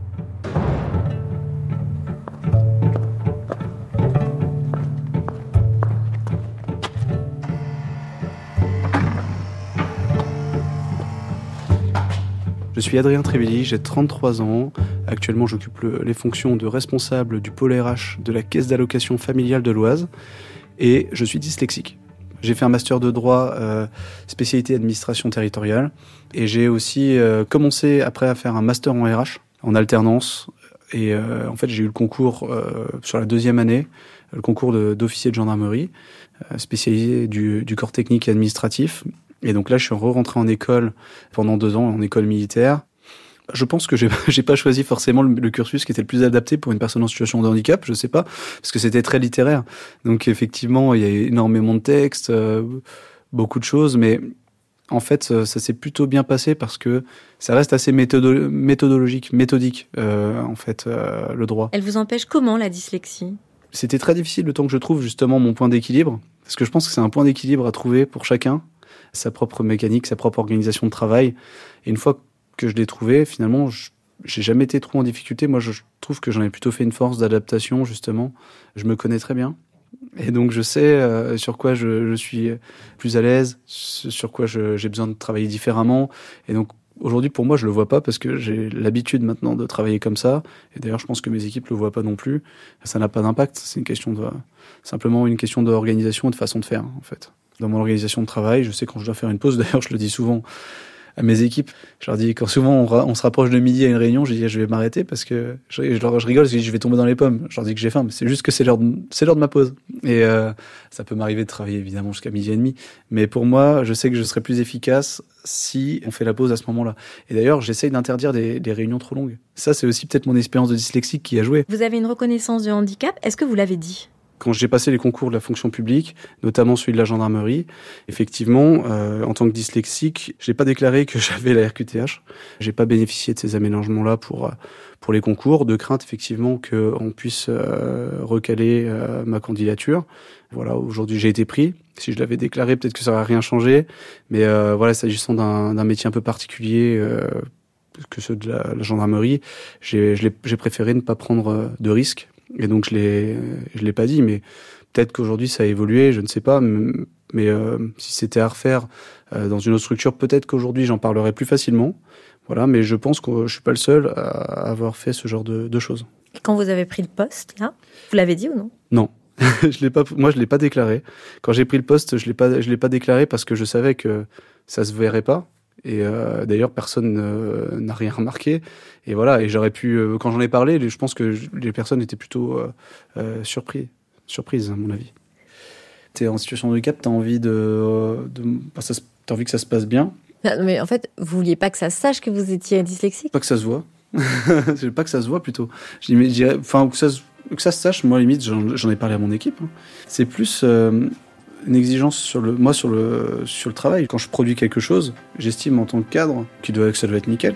Je suis Adrien Trévelli, j'ai trente-trois ans. Actuellement, j'occupe le, les fonctions de responsable du pôle R H de la Caisse d'allocation familiale de l'Oise et je suis dyslexique. J'ai fait un master de droit, euh, spécialité administration territoriale et j'ai aussi euh, commencé après à faire un master en R H, en alternance. Et euh, en fait, j'ai eu le concours euh, sur la deuxième année, le concours de, d'officier de gendarmerie, euh, spécialisé du, du corps technique et administratif. Et donc là, je suis re-rentré en école pendant deux ans, en école militaire. Je pense que j'ai, j'ai pas choisi forcément le, le cursus qui était le plus adapté pour une personne en situation de handicap, je sais pas, parce que c'était très littéraire. Donc effectivement, il y a énormément de textes, euh, beaucoup de choses, mais en fait, ça, ça s'est plutôt bien passé parce que ça reste assez méthodo- méthodologique, méthodique, euh, en fait, euh, le droit. Elle vous empêche comment, la dyslexie ? C'était très difficile le temps que je trouve justement mon point d'équilibre, parce que je pense que c'est un point d'équilibre à trouver pour chacun, sa propre mécanique, sa propre organisation de travail. Et une fois que je l'ai trouvé, finalement, je, j'ai jamais été trop en difficulté. Moi, je trouve que j'en ai plutôt fait une force d'adaptation, justement. Je me connais très bien. Et donc, je sais euh, sur quoi je, je suis plus à l'aise, sur quoi je, j'ai besoin de travailler différemment. Et donc, aujourd'hui, pour moi, je le vois pas parce que j'ai l'habitude maintenant de travailler comme ça. Et d'ailleurs, je pense que mes équipes le voient pas non plus. Ça n'a pas d'impact. C'est une question de, simplement une question d'organisation et de façon de faire, en fait. Dans mon organisation de travail, je sais quand je dois faire une pause. D'ailleurs, je le dis souvent à mes équipes. Je leur dis, quand souvent on, ra- on se rapproche de midi à une réunion, je dis, je vais m'arrêter parce que je, je, leur, je rigole parce que je vais tomber dans les pommes. Je leur dis que j'ai faim, mais c'est juste que c'est l'heure de, c'est l'heure de ma pause. Et euh, ça peut m'arriver de travailler évidemment jusqu'à midi et demi. Mais pour moi, je sais que je serai plus efficace si on fait la pause à ce moment-là. Et d'ailleurs, j'essaye d'interdire des, des réunions trop longues. Ça, c'est aussi peut-être mon expérience de dyslexique qui a joué. Vous avez une reconnaissance de handicap. Est-ce que vous l'avez dit ? Quand j'ai passé les concours de la fonction publique, notamment celui de la gendarmerie, effectivement, euh, en tant que dyslexique, j'ai pas déclaré que j'avais la R Q T H. J'ai pas bénéficié de ces aménagements-là pour pour les concours, de crainte effectivement qu'on puisse euh, recaler euh, ma candidature. Voilà, aujourd'hui j'ai été pris. Si je l'avais déclaré, peut-être que ça aurait rien changé. Mais euh, voilà, s'agissant d'un, d'un métier un peu particulier euh, que ceux de la, la gendarmerie, j'ai, je l'ai, j'ai préféré ne pas prendre de risques. Et donc je l'ai, je l'ai pas dit, mais peut-être qu'aujourd'hui ça a évolué, je ne sais pas. Mais euh, si c'était à refaire euh, dans une autre structure, peut-être qu'aujourd'hui j'en parlerais plus facilement. Voilà, mais je pense que je suis pas le seul à avoir fait ce genre de, de choses. Et quand vous avez pris le poste, là, vous l'avez dit ou non ? Non, je l'ai pas. Moi, je l'ai pas déclaré. Quand j'ai pris le poste, je l'ai pas, je l'ai pas déclaré parce que je savais que ça se verrait pas. Et euh, d'ailleurs, personne euh, n'a rien remarqué. Et voilà. Et j'aurais pu, euh, quand j'en ai parlé, je pense que les personnes étaient plutôt euh, euh, surpris, surprises, à mon avis. T'es en situation de handicap, t'as envie de, de bah, ça, t'as envie que ça se passe bien. Non, mais en fait, vous vouliez pas que ça se sache que vous étiez dyslexique ? Pas que ça se voit. Je pas que ça se voit plutôt. Je dis, mais, je dirais, enfin, que ça, que ça se sache. Moi, limite, j'en, j'en ai parlé à mon équipe. Hein. C'est plus euh, une exigence sur le, moi, sur le, sur le travail. Quand je produis quelque chose, j'estime en tant que cadre qu'il doit, que ça doit être nickel.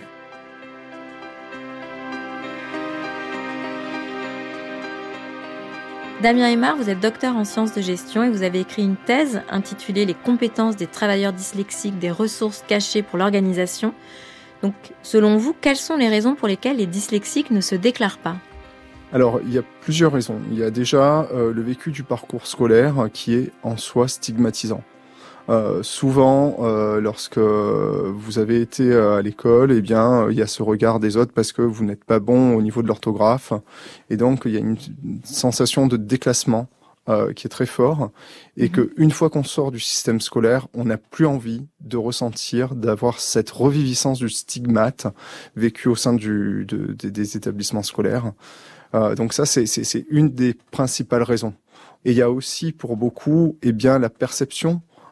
Damien Aymar, vous êtes docteur en sciences de gestion et vous avez écrit une thèse intitulée « Les compétences des travailleurs dyslexiques, des ressources cachées pour l'organisation ». Donc, selon vous, quelles sont les raisons pour lesquelles les dyslexiques ne se déclarent pas ? Alors, il y a plusieurs raisons. Il y a déjà euh, le vécu du parcours scolaire qui est en soi stigmatisant. Euh, souvent, euh, lorsque vous avez été à l'école, eh bien, il y a ce regard des autres parce que vous n'êtes pas bon au niveau de l'orthographe, et donc il y a une sensation de déclassement euh, qui est très fort, et que une fois qu'on sort du système scolaire, on n'a plus envie de ressentir, d'avoir cette reviviscence du stigmate vécu au sein du, de, de, des établissements scolaires. Euh, donc ça, c'est, c'est, c'est une des principales raisons. Et il y a aussi pour beaucoup, eh bien, la perception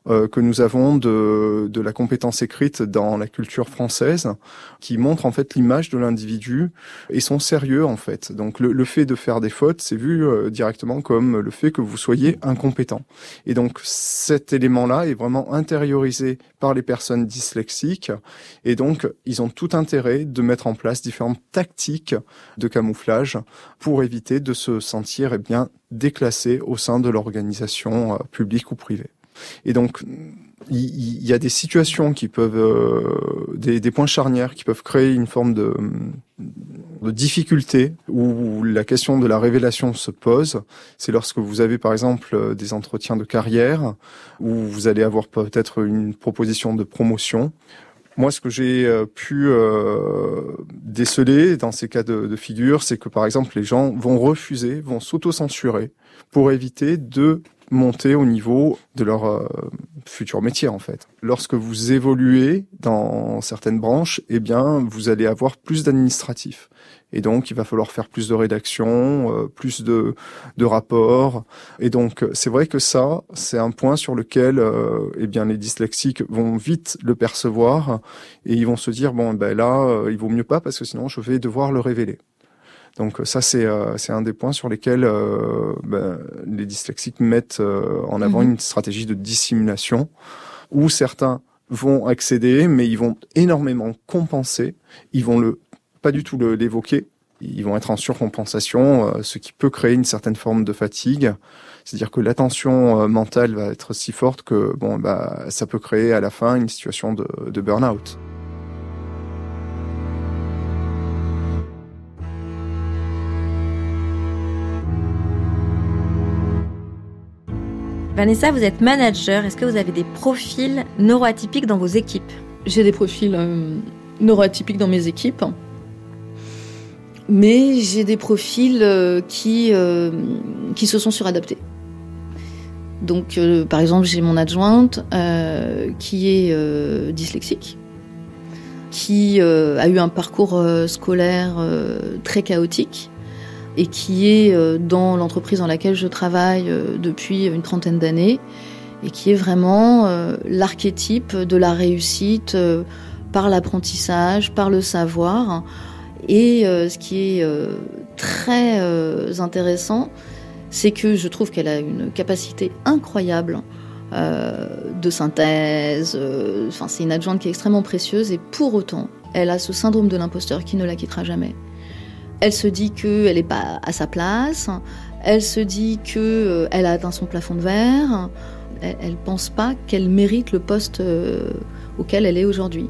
euh, que nous avons de, de la compétence écrite dans la culture française, qui montre en fait l'image de l'individu et son sérieux en fait. Donc le, le fait de faire des fautes, c'est vu euh, directement comme le fait que vous soyez incompétent. Et donc cet élément-là est vraiment intériorisé par les personnes dyslexiques, et donc ils ont tout intérêt de mettre en place différentes tactiques de camouflage pour éviter de se sentir eh bien déclassés au sein de l'organisation euh, publique ou privée. Et donc, il y, y a des situations qui peuvent, euh, des, des points charnières qui peuvent créer une forme de, de difficulté où la question de la révélation se pose. C'est lorsque vous avez, par exemple, des entretiens de carrière où vous allez avoir peut-être une proposition de promotion. Moi, ce que j'ai pu euh, déceler dans ces cas de, de figure, c'est que, par exemple, les gens vont refuser, vont s'auto-censurer pour éviter de monter au niveau de leur euh, futur métier, en fait. Lorsque vous évoluez dans certaines branches, eh bien, vous allez avoir plus d'administratifs. Et donc, il va falloir faire plus de rédaction, euh, plus de, de rapports. Et donc, c'est vrai que ça, c'est un point sur lequel, euh, eh bien, les dyslexiques vont vite le percevoir et ils vont se dire, bon, ben là, euh, il vaut mieux pas parce que sinon, je vais devoir le révéler. Donc ça, c'est euh, c'est un des points sur lesquels euh, ben, les dyslexiques mettent euh, en avant mmh. une stratégie de dissimulation, où certains vont accéder, mais ils vont énormément compenser. Ils vont le pas du tout le, l'évoquer. Ils vont être en surcompensation, euh, ce qui peut créer une certaine forme de fatigue. C'est-à-dire que la tension euh, mentale va être si forte que bon, bah, ça peut créer à la fin une situation de, de burn-out. Vanessa, vous êtes manager. Est-ce que vous avez des profils neuroatypiques dans vos équipes ? J'ai des profils euh, neuroatypiques dans mes équipes. Mais j'ai des profils euh, qui, euh, qui se sont suradaptés. Donc, euh, par exemple, j'ai mon adjointe euh, qui est euh, dyslexique, qui euh, a eu un parcours euh, scolaire euh, très chaotique et qui est euh, dans l'entreprise dans laquelle je travaille euh, depuis une trentaine d'années et qui est vraiment euh, l'archétype de la réussite euh, par l'apprentissage, par le savoir. Et euh, ce qui est euh, très euh, intéressant, c'est que je trouve qu'elle a une capacité incroyable euh, de synthèse. Euh, enfin, c'est une adjointe qui est extrêmement précieuse et pour autant, elle a ce syndrome de l'imposteur qui ne la quittera jamais. Elle se dit qu'elle n'est pas à sa place, elle se dit qu'elle euh, a atteint son plafond de verre, elle ne pense pas qu'elle mérite le poste euh, auquel elle est aujourd'hui.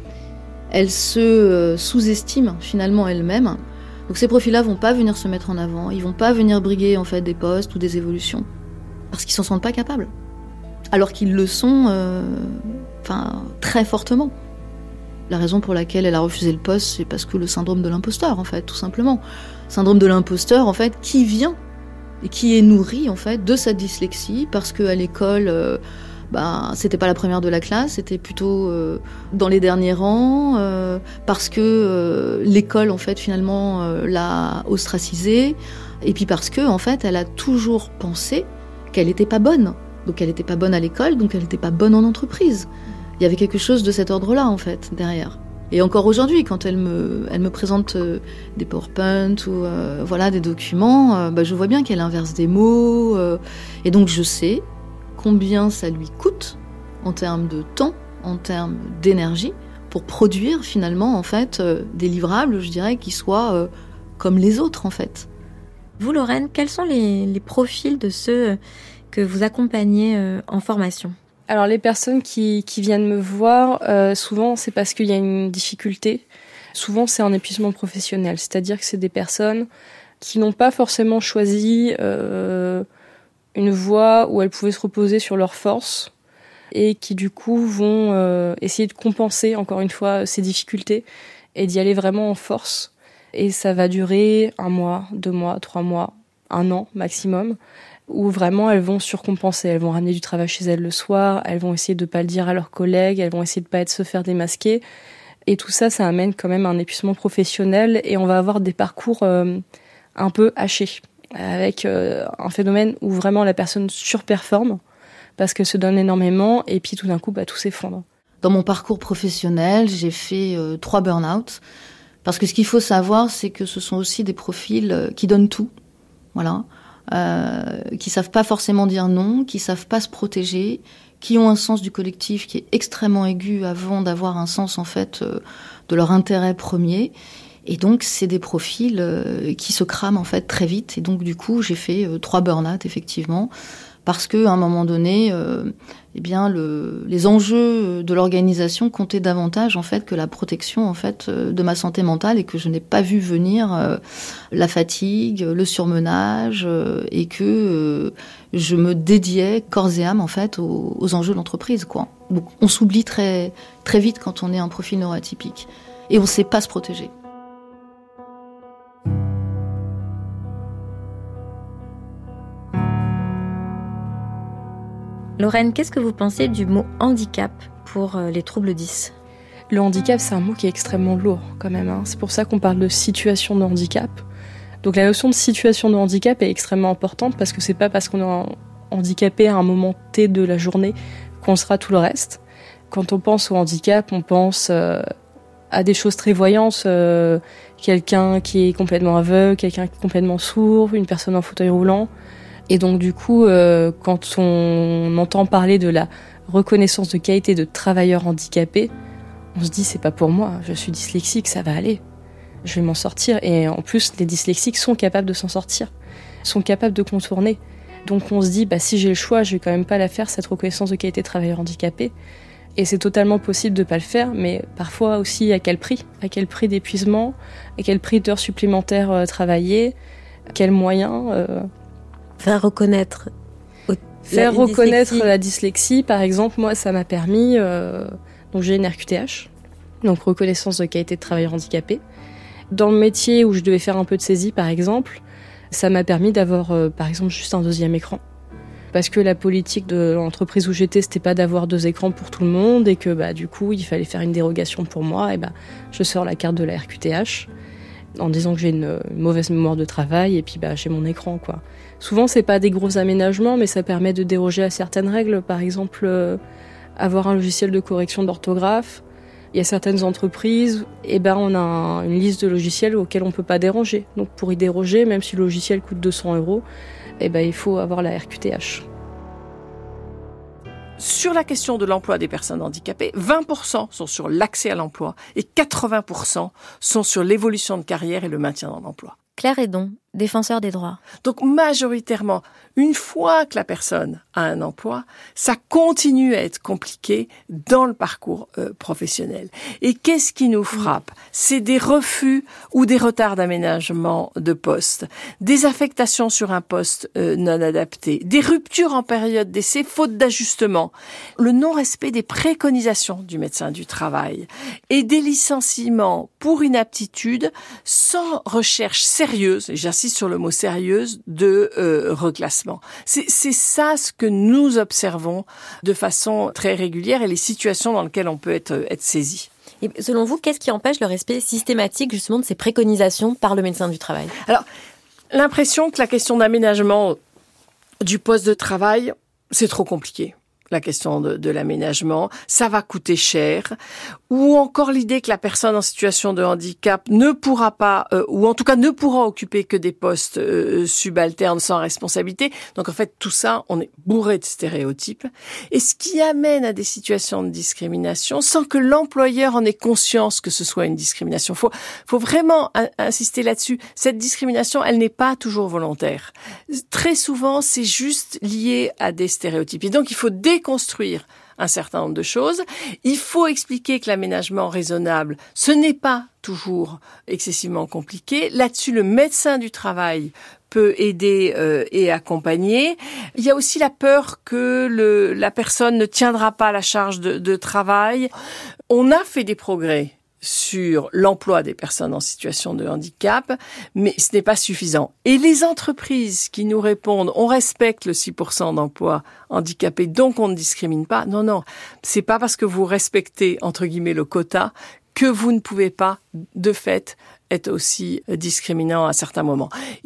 Elle se euh, sous-estime finalement elle-même. Donc ces profils-là vont pas venir se mettre en avant, ils vont pas venir briguer en fait des postes ou des évolutions, parce qu'ils s'en sentent pas capables, alors qu'ils le sont, euh, enfin très fortement. La raison pour laquelle elle a refusé le poste, c'est parce que le syndrome de l'imposteur, en fait, tout simplement. Syndrome de l'imposteur, en fait, qui vient et qui est nourri, en fait, de sa dyslexie, parce qu'à l'école, euh, bah, c'était pas la première de la classe, c'était plutôt euh, dans les derniers rangs, euh, parce que euh, l'école, en fait, finalement, euh, l'a ostracisée, et puis parce que, en fait, elle a toujours pensé qu'elle n'était pas bonne. Donc elle n'était pas bonne à l'école, donc elle n'était pas bonne en entreprise. Il y avait quelque chose de cet ordre-là, en fait, derrière. Et encore aujourd'hui, quand elle me, elle me présente euh, des PowerPoint ou euh, voilà, des documents, euh, bah, je vois bien qu'elle inverse des mots. Euh, et donc, je sais combien ça lui coûte, en termes de temps, en termes d'énergie, pour produire, finalement, en fait, euh, des livrables, je dirais, qui soient euh, comme les autres, en fait. Vous, Lorraine, quels sont les, les profils de ceux que vous accompagnez euh, en formation ? Alors les personnes qui, qui viennent me voir, euh, souvent c'est parce qu'il y a une difficulté. Souvent c'est un épuisement professionnel, c'est-à-dire que c'est des personnes qui n'ont pas forcément choisi euh, une voie où elles pouvaient se reposer sur leurs forces et qui du coup vont euh, essayer de compenser encore une fois ces difficultés et d'y aller vraiment en force. Et ça va durer un mois, deux mois, trois mois, un an maximum, où vraiment elles vont surcompenser, elles vont ramener du travail chez elles le soir, elles vont essayer de pas le dire à leurs collègues, elles vont essayer de pas être se faire démasquer. Et tout ça, ça amène quand même un épuisement professionnel et on va avoir des parcours euh, un peu hachés, avec euh, un phénomène où vraiment la personne surperforme, parce qu'elles se donnent énormément et puis tout d'un coup, bah, tout s'effondre. Dans mon parcours professionnel, j'ai fait euh, trois burn-out. Parce que ce qu'il faut savoir, c'est que ce sont aussi des profils euh, qui donnent tout. Voilà. Euh, qui savent pas forcément dire non, qui savent pas se protéger, qui ont un sens du collectif qui est extrêmement aigu avant d'avoir un sens, en fait, euh, de leur intérêt premier. Et donc, c'est des profils euh, qui se crament, en fait, très vite. Et donc, du coup, j'ai fait euh, trois burn-out, effectivement. Parce que, à un moment donné, euh, eh bien, le, les enjeux de l'organisation comptaient davantage, en fait, que la protection, en fait, de ma santé mentale, et que je n'ai pas vu venir euh, la fatigue, le surmenage, euh, et que euh, je me dédiais corps et âme, en fait, aux, aux enjeux de l'entreprise, quoi. Donc, on s'oublie très, très vite quand on est un profil neuroatypique. Et on ne sait pas se protéger. Lorraine, qu'est-ce que vous pensez du mot handicap pour les troubles dys ? Le handicap, c'est un mot qui est extrêmement lourd quand même. Hein. C'est pour ça qu'on parle de situation de handicap. Donc la notion de situation de handicap est extrêmement importante parce que c'est pas parce qu'on est handicapé à un moment T de la journée qu'on sera tout le reste. Quand on pense au handicap, on pense euh, à des choses très voyantes. Euh, quelqu'un qui est complètement aveugle, quelqu'un qui est complètement sourd, une personne en fauteuil roulant. Et donc du coup, euh, quand on entend parler de la reconnaissance de qualité de travailleur handicapé, on se dit c'est pas pour moi, je suis dyslexique, ça va aller, je vais m'en sortir. Et en plus, les dyslexiques sont capables de s'en sortir, sont capables de contourner. Donc on se dit bah si j'ai le choix, je vais quand même pas la faire cette reconnaissance de qualité de travailleur handicapé. Et c'est totalement possible de pas le faire, mais parfois aussi à quel prix ? À quel prix d'épuisement ? À quel prix d'heures supplémentaires euh, travaillées ? À quels moyens euh... Faire reconnaître Faire la reconnaître dyslexie. la dyslexie, par exemple, moi, ça m'a permis... Euh, donc, j'ai une R Q T H, donc reconnaissance de qualité de travailleur handicapé. Dans le métier où je devais faire un peu de saisie, par exemple, ça m'a permis d'avoir, euh, par exemple, juste un deuxième écran. Parce que la politique de l'entreprise où j'étais, c'était pas d'avoir deux écrans pour tout le monde et que, bah, du coup, il fallait faire une dérogation pour moi. Et bah, je sors la carte de la R Q T H en disant que j'ai une, une mauvaise mémoire de travail et puis, bah, j'ai mon écran, quoi. Souvent, c'est pas des gros aménagements, mais ça permet de déroger à certaines règles. Par exemple, euh, avoir un logiciel de correction d'orthographe. Il y a certaines entreprises, eh ben, on a un, une liste de logiciels auxquels on peut pas déroger. Donc, pour y déroger, même si le logiciel coûte deux cents euros, eh ben, il faut avoir la R Q T H. Sur la question de l'emploi des personnes handicapées, vingt pour cent sont sur l'accès à l'emploi et quatre-vingts pour cent sont sur l'évolution de carrière et le maintien dans l'emploi. Claire Hédon, défenseur des droits. Donc majoritairement, une fois que la personne a un emploi, ça continue à être compliqué dans le parcours euh, professionnel. Et qu'est-ce qui nous frappe ? C'est des refus ou des retards d'aménagement de poste, des affectations sur un poste euh, non adapté, des ruptures en période d'essai faute d'ajustement, le non-respect des préconisations du médecin du travail et des licenciements pour inaptitude sans recherche sérieuse, et j'insiste sur le mot sérieuse, de euh, reclassement. C'est, c'est ça ce que nous observons de façon très régulière et les situations dans lesquelles on peut être, être saisi. Et selon vous, qu'est-ce qui empêche le respect systématique justement de ces préconisations par le médecin du travail ? Alors, l'impression que la question d'aménagement du poste de travail, c'est trop compliqué. La question de, de l'aménagement, ça va coûter cher, ou encore l'idée que la personne en situation de handicap ne pourra pas, euh, ou en tout cas ne pourra occuper que des postes euh, subalternes sans responsabilité. Donc en fait, tout ça, on est bourré de stéréotypes, et ce qui amène à des situations de discrimination sans que l'employeur en ait conscience que ce soit une discrimination. Faut, faut vraiment a- insister là-dessus. Cette discrimination, elle n'est pas toujours volontaire. Très souvent, c'est juste lié à des stéréotypes. Et donc, il faut dé construire un certain nombre de choses. Il faut expliquer que l'aménagement raisonnable, ce n'est pas toujours excessivement compliqué. Là-dessus, le médecin du travail peut aider euh, et accompagner. Il y a aussi la peur que le, la personne ne tiendra pas la charge de, de travail. On a fait des progrès sur l'emploi des personnes en situation de handicap, mais ce n'est pas suffisant. Et les entreprises qui nous répondent, on respecte le six pour cent d'emplois handicapés, donc on ne discrimine pas. Non, non, c'est pas parce que vous respectez, entre guillemets, le quota que vous ne pouvez pas, de fait, être aussi discriminant à certains moments.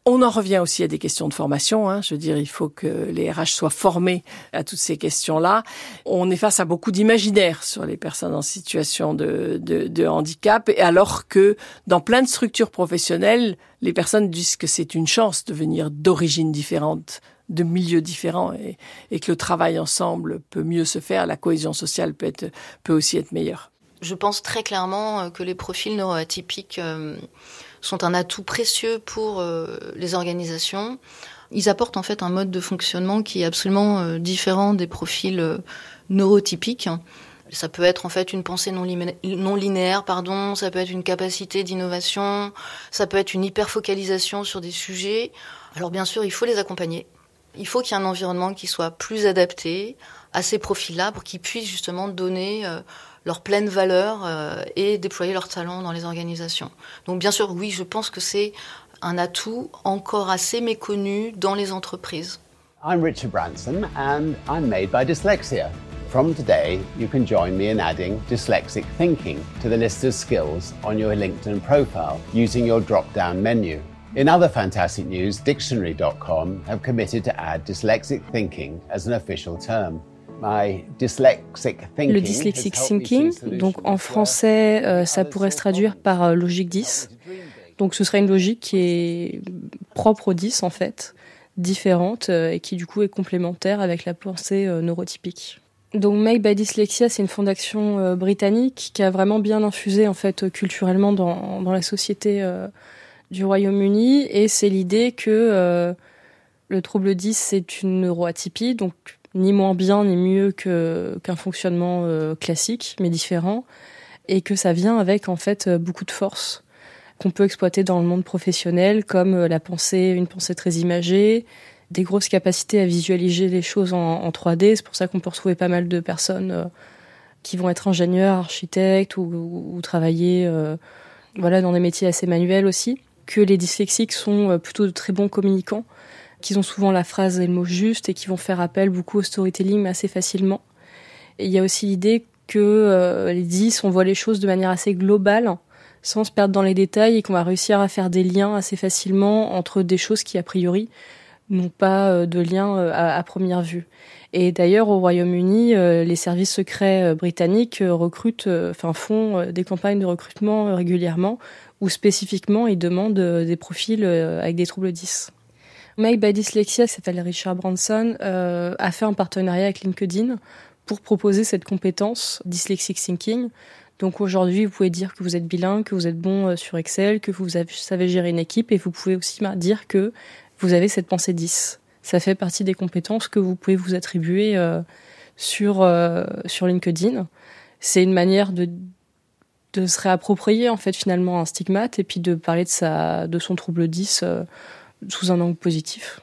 On en revient aussi à des questions de formation. Hein. Je veux dire, il faut que les R H soient formés à toutes ces questions-là. On est face à beaucoup d'imaginaires sur les personnes en situation de, de, de handicap, et alors que dans plein de structures professionnelles, les personnes disent que c'est une chance de venir d'origines différentes, de milieux différents, et, et que le travail ensemble peut mieux se faire, la cohésion sociale peut, être, peut aussi être meilleure. Je pense très clairement que les profils neuroatypiques euh, sont un atout précieux pour euh, les organisations. Ils apportent en fait un mode de fonctionnement qui est absolument euh, différent des profils euh, neurotypiques. Ça peut être en fait une pensée non, lim- non linéaire, pardon, ça peut être une capacité d'innovation, ça peut être une hyperfocalisation sur des sujets. Alors bien sûr, il faut les accompagner. Il faut qu'il y ait un environnement qui soit plus adapté à ces profils-là pour qu'ils puissent justement donner euh, leur pleine valeur euh, et déployer leur talent dans les organisations. Donc bien sûr, oui, je pense que c'est un atout encore assez méconnu dans les entreprises. I'm Richard Branson and I'm made by Dyslexia. From today, you can join me in adding dyslexic thinking to the list of skills on your LinkedIn profile using your drop-down menu. In other fantastic news, dictionary dot com have committed to add dyslexic thinking as an official term. My dyslexic thinking Le dyslexic thinking, donc en français, euh, ça pourrait se traduire par euh, logique dix. Donc ce serait une logique qui est propre au dix en fait, différente euh, et qui du coup est complémentaire avec la pensée euh, neurotypique. Donc Made by Dyslexia, c'est une fondation euh, britannique qui a vraiment bien infusé en fait euh, culturellement dans, dans la société euh, du Royaume-Uni, et c'est l'idée que euh, le trouble dix c'est une neuroatypie, donc ni moins bien ni mieux que, qu'un fonctionnement euh, classique, mais différent, et que ça vient avec en fait beaucoup de force qu'on peut exploiter dans le monde professionnel, comme euh, la pensée, une pensée très imagée, des grosses capacités à visualiser les choses en, en trois D. C'est pour ça qu'on peut retrouver pas mal de personnes euh, qui vont être ingénieurs, architectes ou, ou, ou travailler euh, voilà, dans des métiers assez manuels aussi, que les dyslexiques sont euh, plutôt de très bons communicants, qu'ils ont souvent la phrase et le mot juste et qui vont faire appel beaucoup au storytelling assez facilement. Et il y a aussi l'idée que euh, les dix, on voit les choses de manière assez globale, sans se perdre dans les détails, et qu'on va réussir à faire des liens assez facilement entre des choses qui, a priori, n'ont pas euh, de lien euh, à, à première vue. Et d'ailleurs, au Royaume-Uni, euh, les services secrets euh, britanniques euh, recrutent, euh, enfin, font euh, des campagnes de recrutement euh, régulièrement, où spécifiquement, ils demandent euh, des profils euh, avec des troubles dix. Made by Dyslexia, qui s'appelle Richard Branson, euh, a fait un partenariat avec LinkedIn pour proposer cette compétence dyslexic thinking. Donc aujourd'hui, vous pouvez dire que vous êtes bilingue, que vous êtes bon sur Excel, que vous avez, savez gérer une équipe, et vous pouvez aussi dire que vous avez cette pensée dix. Ça fait partie des compétences que vous pouvez vous attribuer euh, sur, euh, sur LinkedIn. C'est une manière de, de se réapproprier en fait finalement un stigmate, et puis de parler de, sa, de son trouble dix euh, sous un angle positif.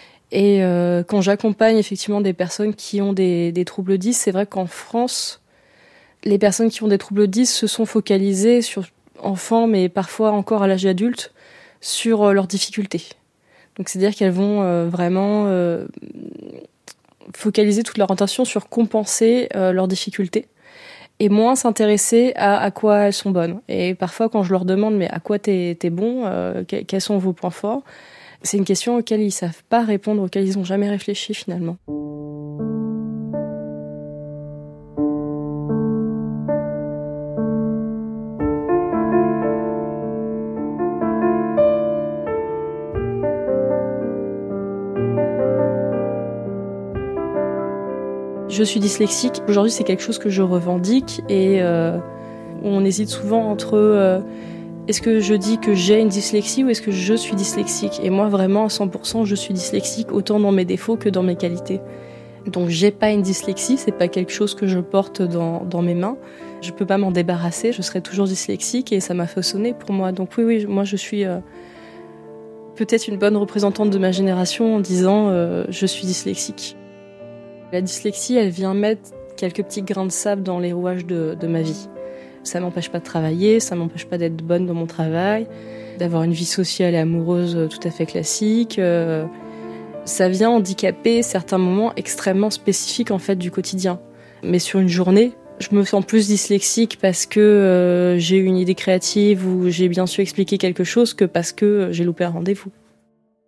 Et euh, quand j'accompagne effectivement des personnes qui ont des, des troubles dix, c'est vrai qu'en France, les personnes qui ont des troubles dix se sont focalisées sur enfants, mais parfois encore à l'âge adulte, sur euh, leurs difficultés. Donc c'est-à-dire qu'elles vont euh, vraiment euh, focaliser toute leur attention sur compenser euh, leurs difficultés, et moins s'intéresser à, à quoi elles sont bonnes. Et parfois, quand je leur demande « mais à quoi t'es, t'es bon euh, quels sont vos points forts ?» c'est une question auxquelles ils ne savent pas répondre, auxquelles ils n'ont jamais réfléchi finalement. Je suis dyslexique. Aujourd'hui, c'est quelque chose que je revendique, et euh, on hésite souvent entre euh, est-ce que je dis que j'ai une dyslexie ou est-ce que je suis dyslexique. Et moi, vraiment, à cent pour cent, je suis dyslexique, autant dans mes défauts que dans mes qualités. Donc, j'ai pas une dyslexie, c'est pas quelque chose que je porte dans, dans mes mains. Je peux pas m'en débarrasser, je serai toujours dyslexique, et ça m'a façonné pour moi. Donc oui, oui, moi, je suis euh, peut-être une bonne représentante de ma génération en disant euh, je suis dyslexique. La dyslexie, elle vient mettre quelques petits grains de sable dans les rouages de, de ma vie. Ça m'empêche pas de travailler, ça m'empêche pas d'être bonne dans mon travail, d'avoir une vie sociale et amoureuse tout à fait classique. Euh, ça vient handicaper certains moments extrêmement spécifiques en fait du quotidien. Mais sur une journée, je me sens plus dyslexique parce que euh, j'ai eu une idée créative ou j'ai bien su expliquer quelque chose que parce que j'ai loupé un rendez-vous.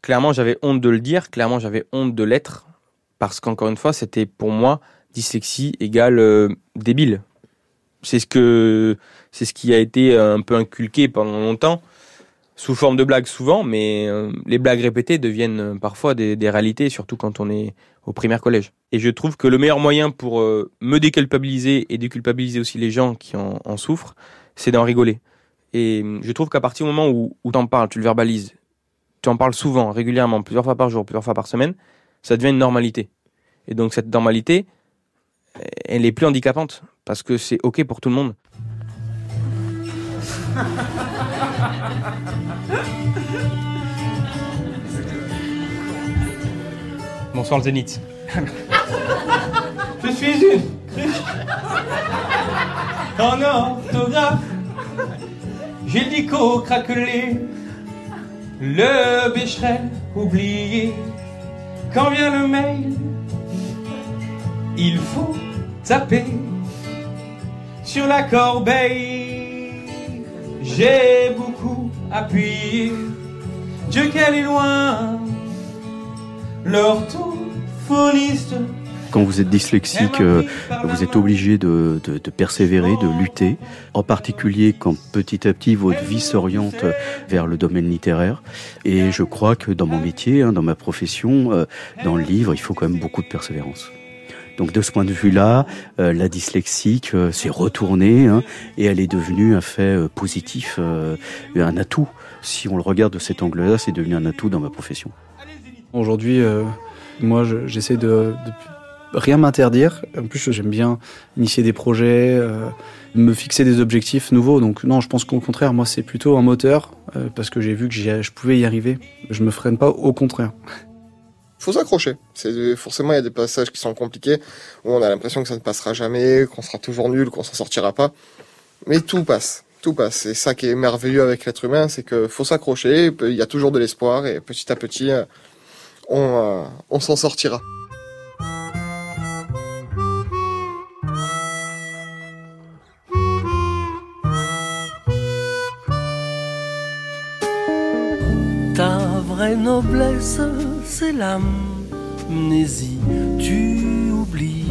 clairement, j'avais honte de le dire, clairement, j'avais honte de l'être, parce qu'encore une fois, c'était pour moi, dyslexie égale euh, débile. C'est ce que, c'est ce qui a été un peu inculqué pendant longtemps, sous forme de blagues souvent, mais euh, les blagues répétées deviennent parfois des, des réalités, surtout quand on est au primaire collège. Et je trouve que le meilleur moyen pour euh, me déculpabiliser et déculpabiliser aussi les gens qui en, en souffrent, c'est d'en rigoler. Et je trouve qu'à partir du moment où, où tu en parles, tu le verbalises, tu en parles souvent, régulièrement, plusieurs fois par jour, plusieurs fois par semaine, ça devient une normalité. Et donc cette normalité, elle est plus handicapante, parce que c'est OK pour tout le monde. Bonsoir le Zénith. Je suis une cruche en orthographe. J'ai le dico craquelé, le bécherel oublié. Quand vient le mail, il faut taper sur la corbeille. J'ai beaucoup appuyé. Dieu qu'elle est loin, l'orthophoniste. Quand vous êtes dyslexique, euh, vous êtes obligé de, de, de persévérer, de lutter, en particulier quand petit à petit votre vie s'oriente vers le domaine littéraire. Et je crois que dans mon métier, hein, dans ma profession, euh, dans le livre, il faut quand même beaucoup de persévérance. Donc de ce point de vue-là, euh, la dyslexique euh, s'est retournée hein, et elle est devenue un fait euh, positif, euh, un atout. Si on le regarde de cet angle-là, c'est devenu un atout dans ma profession. Aujourd'hui, euh, moi, je, j'essaie de, de rien m'interdire. En plus, j'aime bien initier des projets, euh, me fixer des objectifs nouveaux. Donc non, je pense qu'au contraire, moi, c'est plutôt un moteur euh, parce que j'ai vu que j'y, je pouvais y arriver. Je me freine pas, au contraire. Faut s'accrocher. C'est, forcément, il y a des passages qui sont compliqués, où on a l'impression que ça ne passera jamais, qu'on sera toujours nul, qu'on s'en sortira pas. Mais tout passe. Tout passe. C'est ça qui est merveilleux avec l'être humain, c'est que faut s'accrocher, il y a toujours de l'espoir, et petit à petit, on, euh, on s'en sortira. Ta vraie noblesse, c'est l'amnésie. Tu oublies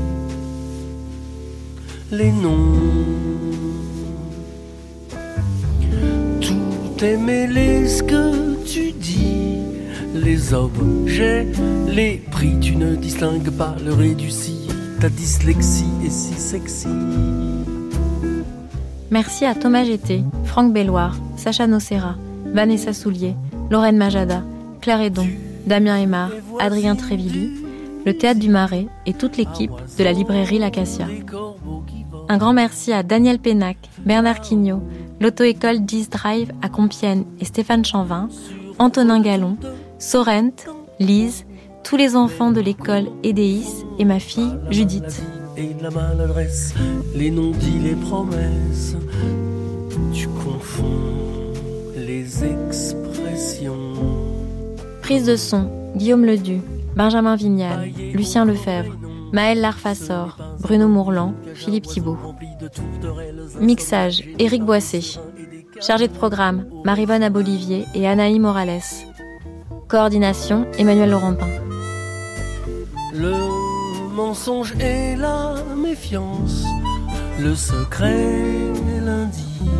les noms. Tout est mêlé, ce que tu dis. Les objets, les prix. Tu ne distingues pas le réduit. Ta dyslexie est si sexy. Merci à Thomas Jetté, Franck Belloir, Sacha Nocera, Vanessa Soulier, Lorraine Majada, Claire Hédon, Damien Aymar, Adrien Trévilly, le Théâtre du Marais et toute l'équipe de la librairie L'Acacia. Un grand merci à Daniel Pénac, Bernard Quignot, l'auto-école dix Drive à Compiègne et Stéphane Chanvin, Antonin Gallon, Sorrent, Lise, tous les enfants de l'école Edéis et ma fille Judith. Et de la maladresse, les non-dits, les promesses, tu confonds les expressions. Prise de son, Guillaume Ledu, Benjamin Vignal, Lucien Lefebvre, Maël Larfassor, Bruno Mourlan, Philippe Thibault. Mixage, Éric Boissé. Chargé de programme, Marivonne Abolivier et Anaï Morales. Coordination, Emmanuel Laurentin. Le mensonge et la méfiance, le secret et lundi.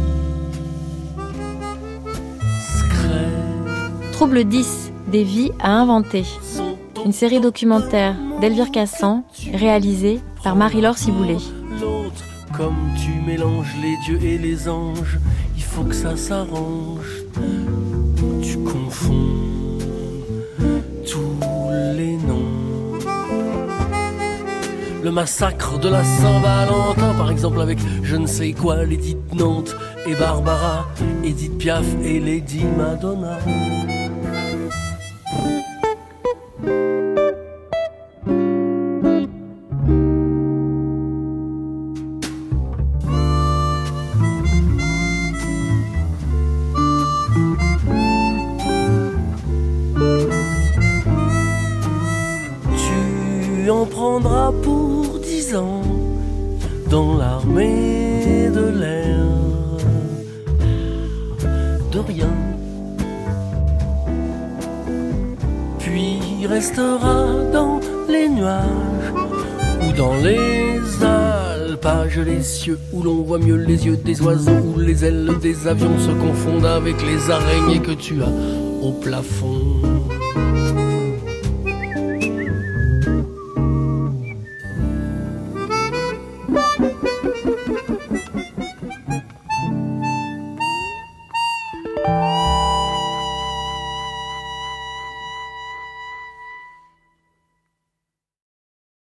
Trouble dix, des vies à inventer. Une série documentaire d'Elvire Cassan, réalisée par Marie-Laure Ciboulet. L'autre, comme tu mélanges les dieux et les anges, il faut que ça s'arrange. Tu confonds tous les noms. Le massacre de la Saint-Valentin, par exemple, avec je ne sais quoi, l'Édith Nantes et Barbara, Édith Piaf et Lady Madonna. Tu en prendras pour dix ans dans l'armée de l'air. De rien, restera dans les nuages ou dans les alpages, les cieux où l'on voit mieux les yeux des oiseaux, où les ailes des avions se confondent avec les araignées que tu as au plafond.